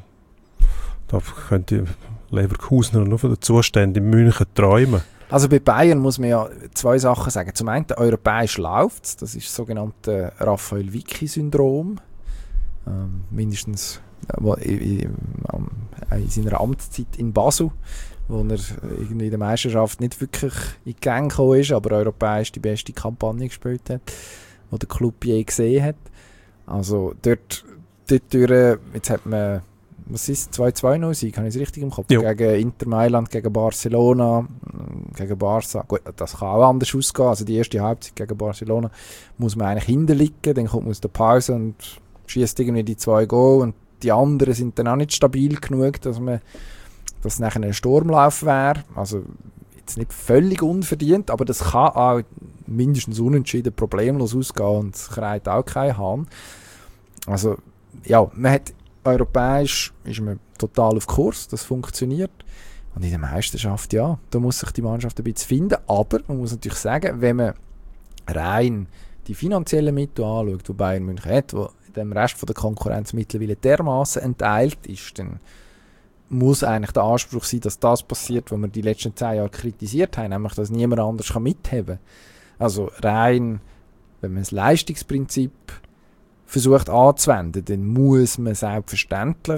Speaker 1: da könnte Leverkusen nur von den Zuständen in München träumen.
Speaker 2: Also bei Bayern muss man ja zwei Sachen sagen. Zum einen, europäisch läuft es. Das ist das sogenannte Raphael-Vicky-Syndrom. Ähm, mindestens äh, in, in seiner Amtszeit in Basel, wo er irgendwie in der Meisterschaft nicht wirklich in die Gänge gekommen ist, aber europäisch die beste Kampagne gespielt hat, die der Club je gesehen hat. Also dort, dort durch, jetzt hat man, was ist zwei zwei null Sieg, habe ich es richtig im Kopf? Jo. Gegen Inter Mailand, gegen Barcelona, gegen Barca. Gut, das kann auch anders ausgehen. Also die erste Halbzeit gegen Barcelona muss man eigentlich hinterliegen, dann kommt man aus der Pause und schießt irgendwie die zwei Goal und die anderen sind dann auch nicht stabil genug, dass man dass nachher ein Sturmlauf wäre. Also jetzt nicht völlig unverdient, aber das kann auch mindestens unentschieden problemlos ausgehen und es kreit auch kein Hahn. Also ja, man hat europäisch ist man total auf Kurs, das funktioniert. Und in der Meisterschaft, ja, da muss sich die Mannschaft ein bisschen finden, aber man muss natürlich sagen, wenn man rein die finanziellen Mittel anschaut, die Bayern München hat, wo dem Rest von der Konkurrenz mittlerweile dermaßen entteilt ist, dann muss eigentlich der Anspruch sein, dass das passiert, was wir die letzten zehn Jahre kritisiert haben, nämlich, dass niemand anders kann mitheben kann. Also rein, wenn man das Leistungsprinzip versucht anzuwenden, dann muss man selbstverständlich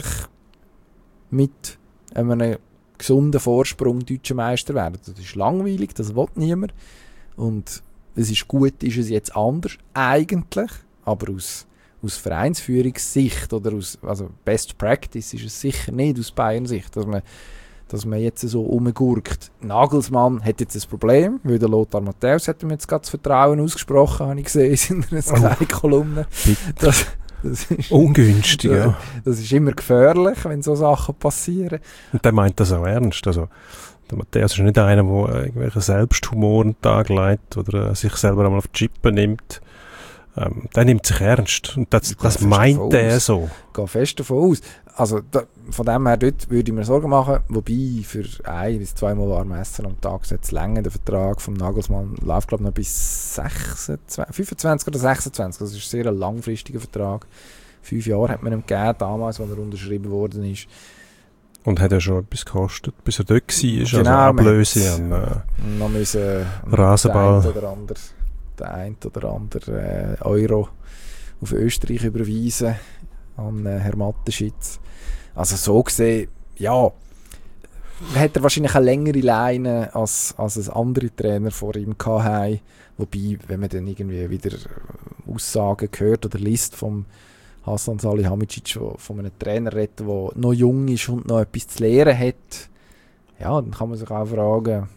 Speaker 2: mit einem gesunden Vorsprung deutscher Meister werden. Das ist langweilig, das will niemand. Und es ist gut, ist es jetzt anders, eigentlich, aber aus, aus Vereinsführungssicht oder aus also Best Practice ist es sicher nicht aus Bayern-Sicht, dass man, dass man jetzt so rumgurkt. Nagelsmann hat jetzt ein Problem, weil der Lothar Matthäus hat ihm jetzt gerade das Vertrauen ausgesprochen, habe ich gesehen in einer Sky-Kolumne. Das, das ist,
Speaker 1: ungünstig,
Speaker 2: das,
Speaker 1: ja.
Speaker 2: Das ist immer gefährlich, wenn so Sachen passieren.
Speaker 1: Und der meint das auch ernst. Also, der Matthäus ist nicht einer, der irgendwelche Selbsthumor an den Tag legt oder äh, sich selber einmal auf die Chippe nimmt. Ähm, der nimmt sich ernst. Und das, das meint er so.
Speaker 2: Ich gehe fest davon aus. Also, da, von dem her dort würde ich mir Sorgen machen. Wobei, für ein bis zweimal warme Essen am Tag sollte es länger. Der Vertrag vom Nagelsmann läuft, glaube ich, noch bis sechsundzwanzig, fünfundzwanzig oder sechsundzwanzig. Das ist ein sehr langfristiger Vertrag. Fünf Jahre hat man ihm gegeben, damals, als er unterschrieben worden ist.
Speaker 1: Und hat ja schon etwas gekostet, bis er dort war.
Speaker 2: Genau,
Speaker 1: also Ablöse an
Speaker 2: äh, noch müssen
Speaker 1: Rasenball.
Speaker 2: Der ein oder andere, der ein oder andere äh, Euro auf Österreich überweisen an äh, Herr Matteschitz. Also so gesehen, ja, hat er wahrscheinlich eine längere Leine als, als ein andere Trainer vor ihm gehabt. Wobei, wenn man dann irgendwie wieder Aussagen hört oder liest vom Hasan Salihamidzic, von einem Trainer redet, der noch jung ist und noch etwas zu lernen hat, ja, dann kann man sich auch fragen,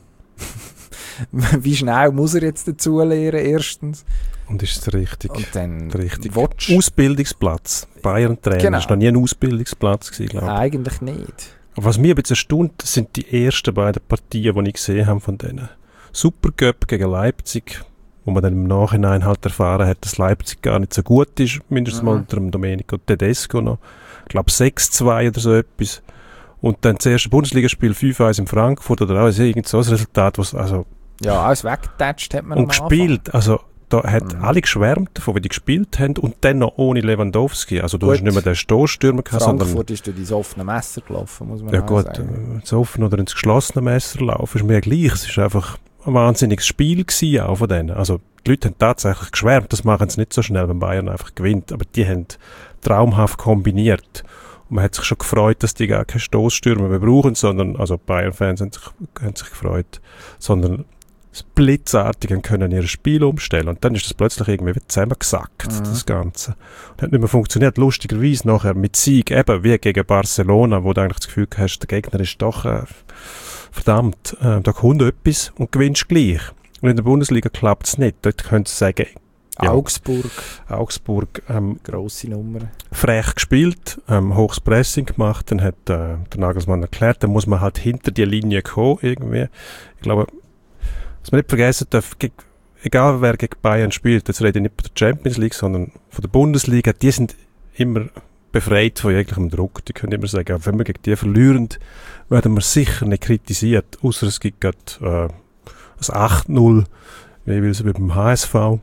Speaker 2: wie schnell muss er jetzt dazu lernen, erstens.
Speaker 1: Und ist es richtig?
Speaker 2: Und dann
Speaker 1: richtig.
Speaker 2: Watch.
Speaker 1: Ausbildungsplatz. Bayern-Trainer.
Speaker 2: Genau.
Speaker 1: Das war noch nie ein Ausbildungsplatz gewesen, glaube ich.
Speaker 2: Eigentlich nicht.
Speaker 1: Aber was mich ein bisschen erstaunt, sind die ersten beiden Partien, die ich gesehen habe von denen. Supercup gegen Leipzig, wo man dann im Nachhinein halt erfahren hat, dass Leipzig gar nicht so gut ist, mindestens mhm. mal unter dem Domenico Tedesco noch. Ich glaube sechs zwei oder so etwas. Und dann das erste Bundesligaspiel fünf eins in Frankfurt oder auch irgend so ein Resultat, was also...
Speaker 2: Ja, alles weggetatscht hat man
Speaker 1: und gespielt, also da hat mhm. alle geschwärmt davon, wie die gespielt haben und dann noch ohne Lewandowski. Also du gut. Hast nicht mehr den Stoßstürmer gehabt,
Speaker 2: Frankfurt
Speaker 1: sondern...
Speaker 2: ist durch ins offene Messer gelaufen, muss man
Speaker 1: ja,
Speaker 2: auch
Speaker 1: gut,
Speaker 2: sagen.
Speaker 1: ins offene oder ins geschlossene Messer laufen ist mir gleich. Es ist einfach ein wahnsinniges Spiel gewesen, auch von denen. Also die Leute haben tatsächlich geschwärmt, das machen sie nicht so schnell, wenn Bayern einfach gewinnt, aber die haben traumhaft kombiniert. Und man hat sich schon gefreut, dass die gar keine Stoßstürmer mehr brauchen, sondern, also Bayern-Fans haben sich, haben sich gefreut, sondern blitzartig können ihr Spiel umstellen. Und dann ist das plötzlich irgendwie zusammengesackt, mhm. das Ganze. Und hat nicht mehr funktioniert. Lustigerweise nachher mit Sieg, eben wie gegen Barcelona, wo du eigentlich das Gefühl hast, der Gegner ist doch äh, verdammt, äh, da kommt etwas und gewinnst gleich. Und in der Bundesliga klappt es nicht. Dort könntest du sagen, ja,
Speaker 2: Augsburg.
Speaker 1: Augsburg. Ähm,
Speaker 2: Grosse Nummer.
Speaker 1: Frech gespielt, ähm, hohes Pressing gemacht, dann hat äh, der Nagelsmann erklärt, dann muss man halt hinter die Linie kommen irgendwie. Ich glaube, was man nicht vergessen darf, egal wer gegen Bayern spielt, jetzt rede ich nicht von der Champions League, sondern von der Bundesliga, die sind immer befreit von jeglichem Druck. Die können immer sagen, wenn wir gegen die verlieren, werden wir sicher nicht kritisiert, außer es gibt gerade äh, ein acht null, wie will es mit dem H S V.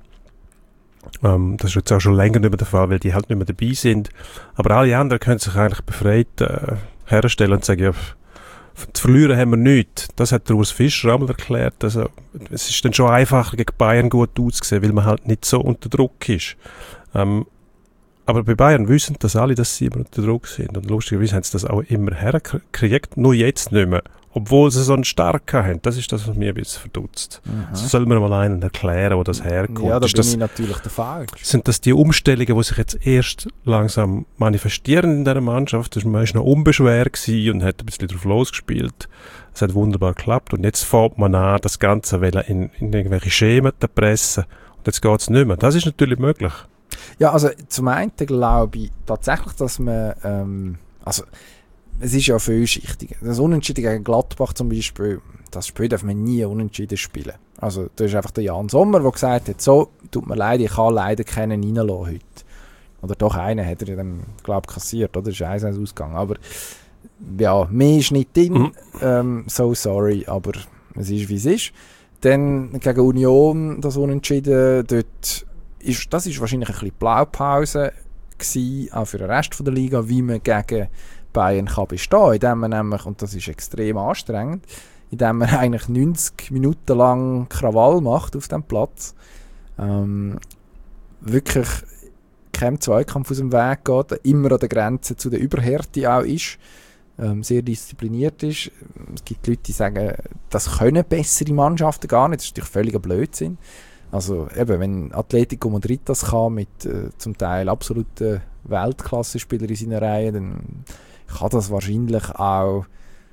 Speaker 1: Ähm, das ist jetzt auch schon länger nicht mehr der Fall, weil die halt nicht mehr dabei sind. Aber alle anderen können sich eigentlich befreit äh, herstellen und sagen, ja, zu verlieren haben wir nichts. Das hat der Urs Fischer einmal erklärt. Also, es ist dann schon einfacher, gegen Bayern gut auszusehen, weil man halt nicht so unter Druck ist. Ähm, aber bei Bayern wissen das alle, dass sie immer unter Druck sind. Und lustigerweise haben sie das auch immer hergekriegt, nur jetzt nicht mehr. Obwohl sie so einen starken haben. Das ist das, was mich ein bisschen verdutzt. Mhm. So soll mir mal einen erklären, wo das herkommt.
Speaker 2: Ja, da
Speaker 1: ist
Speaker 2: bin
Speaker 1: das,
Speaker 2: ich natürlich der Falsch.
Speaker 1: Sind das die Umstellungen, die sich jetzt erst langsam manifestieren in dieser Mannschaft? Man war noch unbeschwert gewesen und hat ein bisschen drauf losgespielt. Es hat wunderbar geklappt. Und jetzt fängt man an, das Ganze in, in irgendwelche Schemen zu pressen. Und jetzt geht es nicht mehr. Das ist natürlich möglich.
Speaker 2: Ja, also zum einen glaube ich tatsächlich, dass man... Ähm, also es ist ja vielschichtig. Das Unentschieden gegen Gladbach zum Beispiel, das Spiel darf man nie unentschieden spielen. Also da ist einfach der Jan Sommer, der gesagt hat, so, tut mir leid, ich kann leider keinen reinlassen heute. Oder doch einen hat er dann, glaube ich, kassiert, oder? Das ist eins eins ausgegangen. Aber ja, mehr ist nicht drin. Mhm. Ähm, so sorry, aber es ist, wie es ist. Dann gegen Union, das Unentschieden, dort ist, das ist wahrscheinlich ein bisschen Blaupause gewesen, auch für den Rest von der Liga, wie man gegen Bayern kann bestehen, indem man nämlich, und das ist extrem anstrengend, indem man eigentlich neunzig Minuten lang Krawall macht auf dem Platz, ähm, wirklich kein Zweikampf aus dem Weg geht, immer an der Grenze zu der Überhärte auch ist, ähm, sehr diszipliniert ist. Es gibt Leute, die sagen, das können bessere Mannschaften gar nicht, das ist natürlich völliger Blödsinn. Also eben, wenn Atletico Madrid das kann, mit äh, zum Teil absoluten Weltklasse-Spielern in seiner Reihe, dann kann das wahrscheinlich auch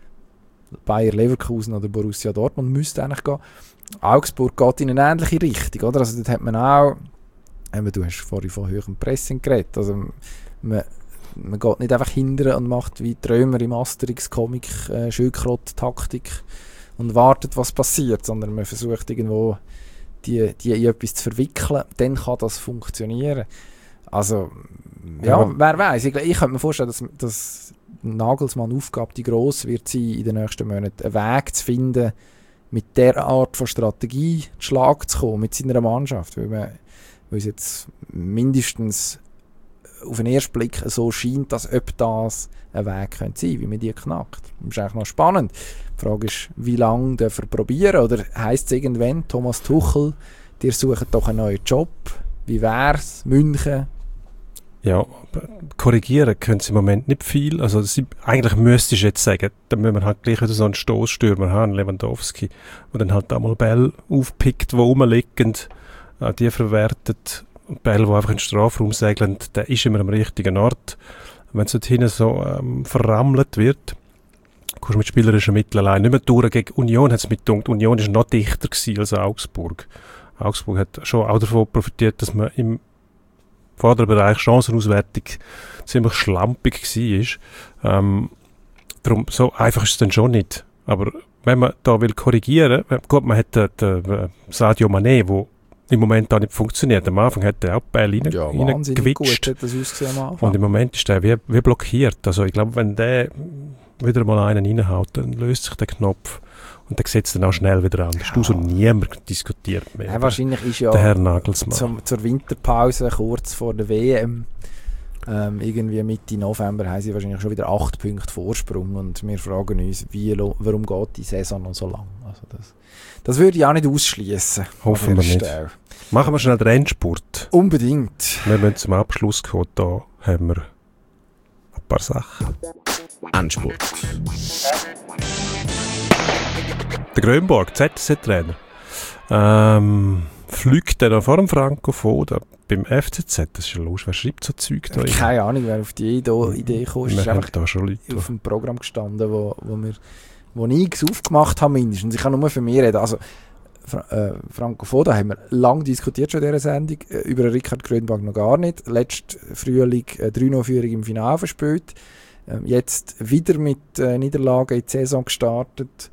Speaker 2: Bayer Leverkusen oder Borussia Dortmund müsste eigentlich gehen. Augsburg geht in eine ähnliche Richtung, oder? Also dort hat man auch, eben, du hast vorhin von höherem Pressing geredet, also man, man geht nicht einfach hindern und macht wie die Römer im Asterix-Comic äh, Schildkrott-Taktik und wartet, was passiert, sondern man versucht irgendwo die, die in etwas zu verwickeln, dann kann das funktionieren. Also, ja, ja. wer weiß. Ich, ich könnte mir vorstellen, dass, dass Nagelsmann Aufgabe die gross wird sein, in den nächsten Monaten einen Weg zu finden, mit dieser Art von Strategie zu Schlag zu kommen, mit seiner Mannschaft. Weil, man, weil es jetzt mindestens auf den ersten Blick so scheint, dass ob das ein Weg könnte sein, wie man die knackt. Das ist eigentlich noch spannend. Die Frage ist, wie lange dürfen wir probieren? Oder heisst es irgendwann, Thomas Tuchel, dir suchen doch einen neuen Job? Wie wär's? München?
Speaker 1: Ja, korrigieren können sie im Moment nicht viel. Also sie, eigentlich müsste ich jetzt sagen, dann müssen wir halt gleich wieder so einen Stoßstürmer haben, Lewandowski, der dann halt einmal Bälle aufpickt, die rumliegen, äh, die verwertet. Bälle, die einfach in den Strafraum segeln, der ist immer am richtigen Ort. Wenn es dort hinten so ähm, verrammelt wird, kommst du mit spielerischen Mitteln allein nicht mehr durch. Gegen Union hat es mit gedacht, Union war noch dichter gewesen als Augsburg. Augsburg hat schon auch davon profitiert, dass man im Vorderbereich Chancenauswertung ziemlich schlampig war. Ähm, darum, so einfach ist es dann schon nicht. Aber wenn man da will korrigieren, gut, man hat den, den Sadio Mané, der im Moment da nicht funktioniert. Am Anfang hat er auch Bälle rein,
Speaker 2: ja,
Speaker 1: reingewitscht.
Speaker 2: Gut hat das ausgesehen am Anfang.
Speaker 1: Und im Moment ist der wie, wie blockiert. Also ich glaube, wenn der wieder mal einen reinhaut, dann löst sich der Knopf und dann sieht es dann auch schnell wieder an. Ja. Du so niemand diskutiert mehr.
Speaker 2: Ja, wahrscheinlich ist ja
Speaker 1: der Herr Nagelsmann.
Speaker 2: Zum, zur Winterpause, kurz vor der W M, ähm, irgendwie Mitte November, haben sie wahrscheinlich schon wieder acht Punkte Vorsprung und wir fragen uns, wie, warum geht die Saison noch so lang? Also das, das würde ich auch nicht ausschließen.
Speaker 1: Hoffen wir nicht. Stelle. Machen wir schnell den Endspurt.
Speaker 2: Unbedingt.
Speaker 1: Wir müssen zum Abschluss kommen. Da haben wir ein paar Sachen.
Speaker 3: Endspurt.
Speaker 1: Der Grönborg, Z S C-Trainer, ähm, fliegt dann vor dem Franco da beim F C Z. Das ist ja los. Wer schreibt so Zeug da?
Speaker 2: Keine Ahnung, wer auf die Idee kam. Es ist einfach
Speaker 1: da schon Leute,
Speaker 2: auf dem Programm gestanden, wo, wo, wir, wo ich es aufgemacht habe mindestens. Ich kann nur für mich reden. Also, Fra- äh, Franco Foda haben wir lange diskutiert schon in dieser Sendung. Äh, über Richard Grönborg noch gar nicht. Letztes Frühling äh, drei null Führung im Finale verspielt. Äh, jetzt wieder mit äh, Niederlagen in die Saison gestartet.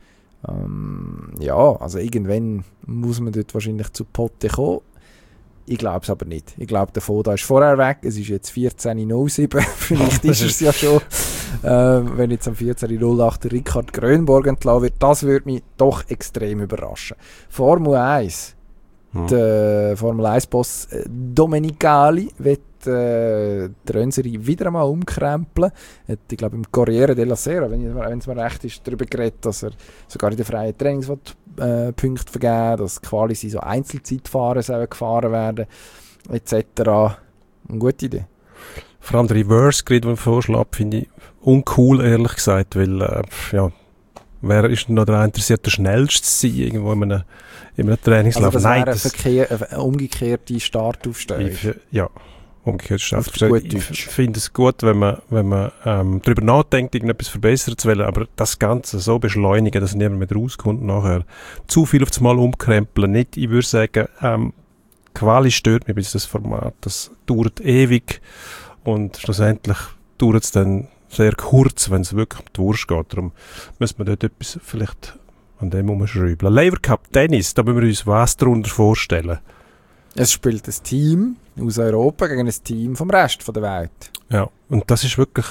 Speaker 2: Ähm, ja, also irgendwann muss man dort wahrscheinlich zu Potte kommen. Ich glaube es aber nicht. Ich glaube, der Foda ist vorher weg. Es ist jetzt vierzehn null sieben. Vielleicht ist es ja schon. Äh, wenn jetzt am vierzehn null acht der Richard Grönborg entlassen wird, das würde mich doch extrem überraschen. Formel eins. Hm. Der Formel eins-Boss äh, Domenicali wird äh, der Rönseri wieder einmal umkrempeln. Hat, ich glaube, im Corriere della Sera, wenn es mir recht ist, darüber geredet, dass er sogar in den freien Trainings äh, Punkte vergeben, dass quasi so Einzelzeitfahren sollen gefahren werden, et cetera. Eine gute Idee.
Speaker 1: Vor allem der Reverse-Grid, den er vorschlägt, finde ich uncool, ehrlich gesagt, weil, äh, ja, wer ist noch daran interessiert, der Schnellste zu sein, irgendwo in einem, in einem Trainingslauf?
Speaker 2: Also das
Speaker 1: Nein,
Speaker 2: wäre
Speaker 1: das
Speaker 2: eine, Verkehr, eine umgekehrte Startaufstellung.
Speaker 1: Ich, ja, umgekehrte Startaufstellung. Ich finde es gut, wenn man, wenn man ähm, darüber nachdenkt, irgendetwas verbessern zu wollen, aber das Ganze so beschleunigen, dass niemand mehr rauskommt nachher. Zu viel auf das Mal umkrempeln, nicht, ich würde sagen, ähm, Quali stört mich bis das Format, das dauert ewig und schlussendlich dauert es dann sehr kurz, wenn es wirklich um die Wurst geht. Darum müssen wir dort etwas vielleicht an dem umschreiben. Lever Cup Tennis, da müssen wir uns was darunter vorstellen.
Speaker 2: Es spielt ein Team aus Europa gegen ein Team vom Rest der Welt.
Speaker 1: Ja, und das ist wirklich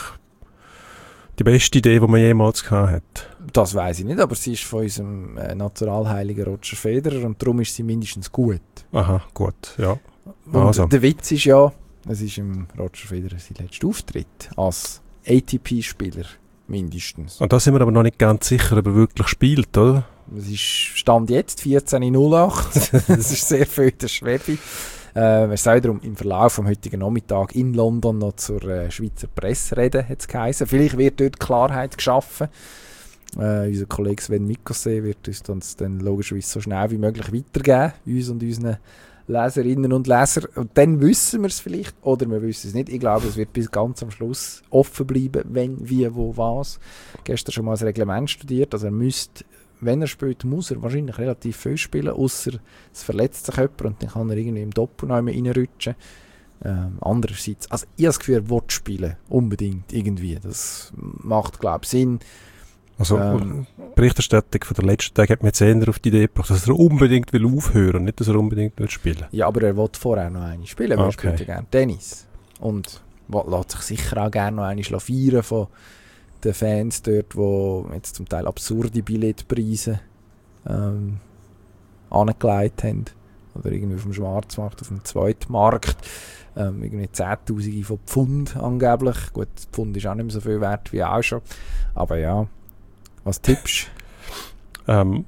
Speaker 1: die beste Idee, die man jemals gehabt hat.
Speaker 2: Das weiss ich nicht, aber sie ist von unserem äh, Nationalheiligen Roger Federer und darum ist sie mindestens gut.
Speaker 1: Aha, gut, ja.
Speaker 2: Und
Speaker 1: Also.
Speaker 2: der Witz ist ja, es ist im Roger Federer sein letzter Auftritt als A T P-Spieler mindestens.
Speaker 1: Und da sind wir aber noch nicht ganz sicher, ob er wirklich spielt, oder?
Speaker 2: Es ist Stand jetzt vierzehn null acht. Das ist sehr viel der Schwebe. Äh, er soll darum im Verlauf vom heutigen Nachmittag in London noch zur äh, Schweizer Presse reden, hat es geheißen. Vielleicht wird dort Klarheit geschaffen. Äh, unser Kollege Sven Mikose wird uns das dann logischerweise so schnell wie möglich weitergeben, uns und unseren Leserinnen und Leser. Und dann wissen wir es vielleicht, oder wir wissen es nicht. Ich glaube, es wird bis ganz am Schluss offen bleiben, wenn, wie, wo, was. Gestern schon mal das Reglement studiert, also er müsste, wenn er spielt, muss er wahrscheinlich relativ viel spielen, außer es verletzt sich jemand und dann kann er irgendwie im Doppel noch einmal reinrutschen. Ähm, andererseits, also ich habe das Gefühl, er will spielen, unbedingt, irgendwie. Das macht, glaube ich, Sinn.
Speaker 1: Also
Speaker 2: Ähm.
Speaker 1: die Berichterstattung von der letzten Tage hat mir jetzt eher auf die Idee gebracht, dass er unbedingt will aufhören, nicht, dass er unbedingt will spielen.
Speaker 2: Ja, aber er will vorher noch eine spielen, weil
Speaker 1: Okay.
Speaker 2: er spielt ja gerne Tennis. Und wa- lässt sich sicher auch gerne noch eine feiern von den Fans dort, die jetzt zum Teil absurde Billetpreise ähm, angelegt haben. Oder irgendwie auf dem Schwarzmarkt, auf dem Zweitmarkt. Ähm, irgendwie Zehntausende von Pfund angeblich. Gut, das Pfund ist auch nicht mehr so viel wert wie auch schon. Aber ja, was tippst
Speaker 1: Ähm,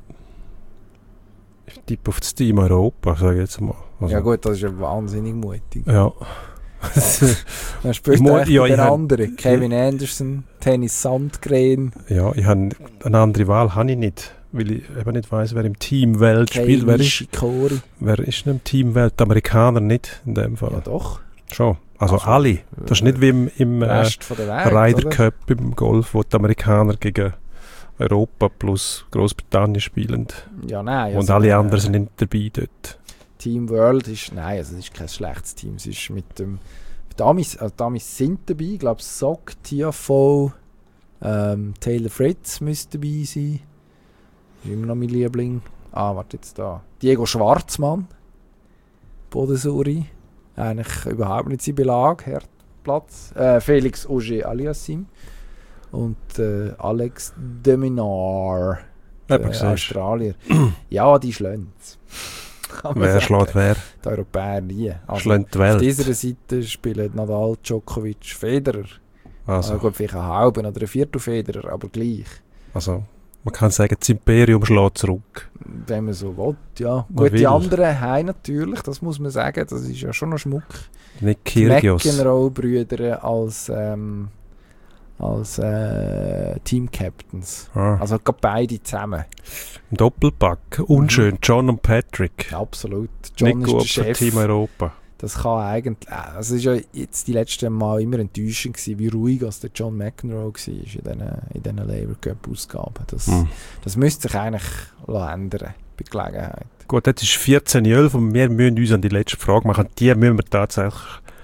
Speaker 1: ich tippe auf das Team Europa, sage ich jetzt mal.
Speaker 2: du?
Speaker 1: Also,
Speaker 2: Ja gut, das ist ja wahnsinnig mutig.
Speaker 1: Ja.
Speaker 2: Dann spielt
Speaker 1: Ich mu-
Speaker 2: er
Speaker 1: ja,
Speaker 2: den
Speaker 1: ich hab-
Speaker 2: anderen. Kevin Anderson, Tennis Sandgren,
Speaker 1: ja, ich habe eine andere Wahl habe ich nicht, weil ich eben nicht weiss, wer im Team Welt
Speaker 2: Kei
Speaker 1: spielt. Wer ist,
Speaker 2: Nishikori.
Speaker 1: wer ist denn im Team Welt? Die Amerikaner nicht, in dem Fall.
Speaker 2: Ja doch.
Speaker 1: Schon. Also,
Speaker 2: Also,
Speaker 1: alle. Das ist nicht wie im, im
Speaker 2: Der
Speaker 1: äh,
Speaker 2: Rest von der Welt,
Speaker 1: Ryder
Speaker 2: oder?
Speaker 1: Cup im Golf, wo die Amerikaner gegen Europa plus Großbritannien spielen.
Speaker 2: Ja, nein.
Speaker 1: Und
Speaker 2: also,
Speaker 1: alle
Speaker 2: äh,
Speaker 1: anderen sind nicht dabei dort.
Speaker 2: Team World ist, nein, also es ist kein schlechtes Team. Es ist mit dem, die Amis, also die Amis sind dabei. Ich glaube, Sock, Tiafoe, ähm, Taylor Fritz müsste dabei sein. Ist immer noch mein Liebling. Ah, warte jetzt da. Diego Schwarzmann, Bodensuri. Eigentlich überhaupt nicht sein Belag, Herdplatz. Äh, Felix Auger-Aliassime und äh, Alex de Minaur,
Speaker 1: Eben,
Speaker 2: der
Speaker 1: siehst du.
Speaker 2: Australier. Ja, die schlagen es.
Speaker 1: Wer schlägt wer?
Speaker 2: Die Europäer nie. Also,
Speaker 1: Schlägt die
Speaker 2: auf
Speaker 1: Welt.
Speaker 2: dieser Seite spielen Nadal, Djokovic, Federer. Also.
Speaker 1: Also,
Speaker 2: gut, vielleicht ein halben oder ein Viertel Federer, aber gleich.
Speaker 1: also, man kann sagen, das Imperium schlägt zurück.
Speaker 2: Wenn man so will, ja.
Speaker 1: Man
Speaker 2: Gut,
Speaker 1: will.
Speaker 2: die anderen haben natürlich, das muss man sagen, das ist ja schon noch Schmuck.
Speaker 1: Nicht
Speaker 2: Die
Speaker 1: Kyrgios.
Speaker 2: McEnroe-Brüder als, ähm, als äh, Team-Captains.
Speaker 1: Ah,
Speaker 2: Also gerade beide zusammen.
Speaker 1: ein Doppelpack. Unschön. John und Patrick.
Speaker 2: Ja, absolut. John
Speaker 1: Nicht gut
Speaker 2: ist
Speaker 1: für
Speaker 2: der Chef.
Speaker 1: Team Europa.
Speaker 2: Das kann eigentlich, also es war ja jetzt die letzten Mal immer enttäuschend gewesen, wie ruhig als der John McEnroe war in diesen, in diesen Labour Cup Ausgaben. Das,
Speaker 1: Hm.
Speaker 2: das müsste sich eigentlich ändern bei Gelegenheit.
Speaker 1: Gut, jetzt ist vierzehn Uhr elf und wir müssen uns an die letzte Frage machen. Die müssen wir tatsächlich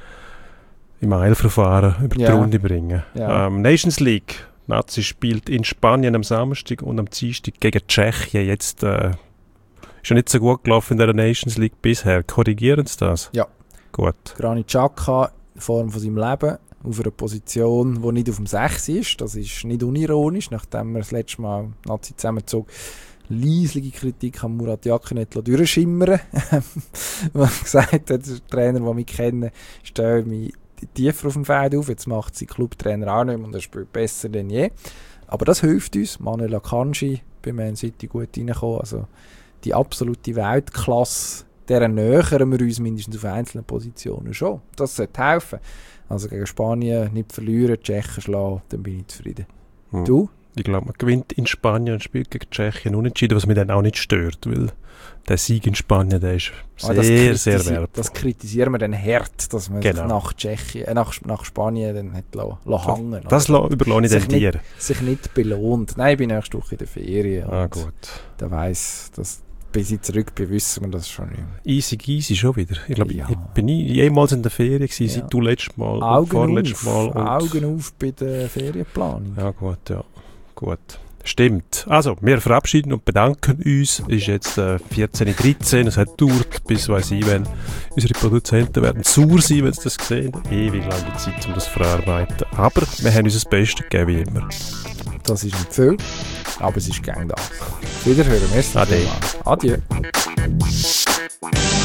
Speaker 1: im Eilverfahren über die
Speaker 2: Ja.
Speaker 1: Runde bringen.
Speaker 2: Ja.
Speaker 1: Ähm, Nations League. Nazi spielt in Spanien am Samstag und am Dienstag gegen Tschechien. Jetzt äh, ist ja nicht so gut gelaufen in der Nations League bisher. Korrigieren Sie das?
Speaker 2: Ja.
Speaker 1: Gut.
Speaker 2: Granit Xhaka in Form von seinem Leben auf einer Position, die nicht auf dem sechs ist. Das ist nicht unironisch, nachdem er das letzte Mal Nazi zusammenzog. Leislige Kritik an Murat Yakin nicht durchschimmern. Wo er gesagt hat, der Trainer, den wir kennen, stelle mich tiefer auf dem Feld auf. Jetzt macht sein Clubtrainer auch nicht mehr und er spielt besser denn je. Aber das hilft uns. Manuel Akanji bei Man City gut reingekommen. Also die absolute Weltklasse, deren nähern wir uns mindestens auf einzelnen Positionen schon. Das sollte helfen. Also gegen Spanien nicht verlieren, die Tschechen schlagen, dann bin ich zufrieden.
Speaker 1: Hm.
Speaker 2: Du?
Speaker 1: Ich glaube, man gewinnt in Spanien und spielt gegen Tschechien unentschieden, was mich dann auch nicht stört, weil der Sieg in Spanien, der ist
Speaker 2: Ah,
Speaker 1: sehr,
Speaker 2: das
Speaker 1: sehr
Speaker 2: kritisi-
Speaker 1: wertvoll.
Speaker 2: Das kritisieren wir dann hart, dass man
Speaker 1: Genau.
Speaker 2: sich nach, Tschechien, äh, nach, nach Spanien dann hat la, la
Speaker 1: So,
Speaker 2: hängen
Speaker 1: Das
Speaker 2: oder?
Speaker 1: la- überlasse ich
Speaker 2: Sich
Speaker 1: dann dir.
Speaker 2: sich nicht belohnt. Nein, ich bin nächste Woche in der Ferien.
Speaker 1: Ah,
Speaker 2: und
Speaker 1: gut.
Speaker 2: Der weiss, dass bis ich zurück bin, wissen wir das schon nicht mehr.
Speaker 1: Easy easy schon wieder. Ich glaube,
Speaker 2: Ja.
Speaker 1: ich bin nie, jemals in der Ferien gewesen,
Speaker 2: Ja.
Speaker 1: seit du letztes Mal und
Speaker 2: Augen
Speaker 1: vorletztes
Speaker 2: auf,
Speaker 1: Mal. Und
Speaker 2: Augen auf bei der Ferienplanung.
Speaker 1: ja, gut, ja. Gut. Stimmt. Also, wir verabschieden und bedanken uns. Es ist jetzt äh, vierzehn Uhr dreizehn. Es hat gedauert, bis weiss ich, wenn unsere Produzenten werden sauer sein, wenn sie das sehen. Ewig lange Zeit, um das zu verarbeiten. Aber wir haben uns das Beste gegeben, wie immer.
Speaker 2: Das ist nicht viel, aber es ist gern das. Wiederhören. Merci.
Speaker 1: Ade.
Speaker 2: vielmals. Adieu.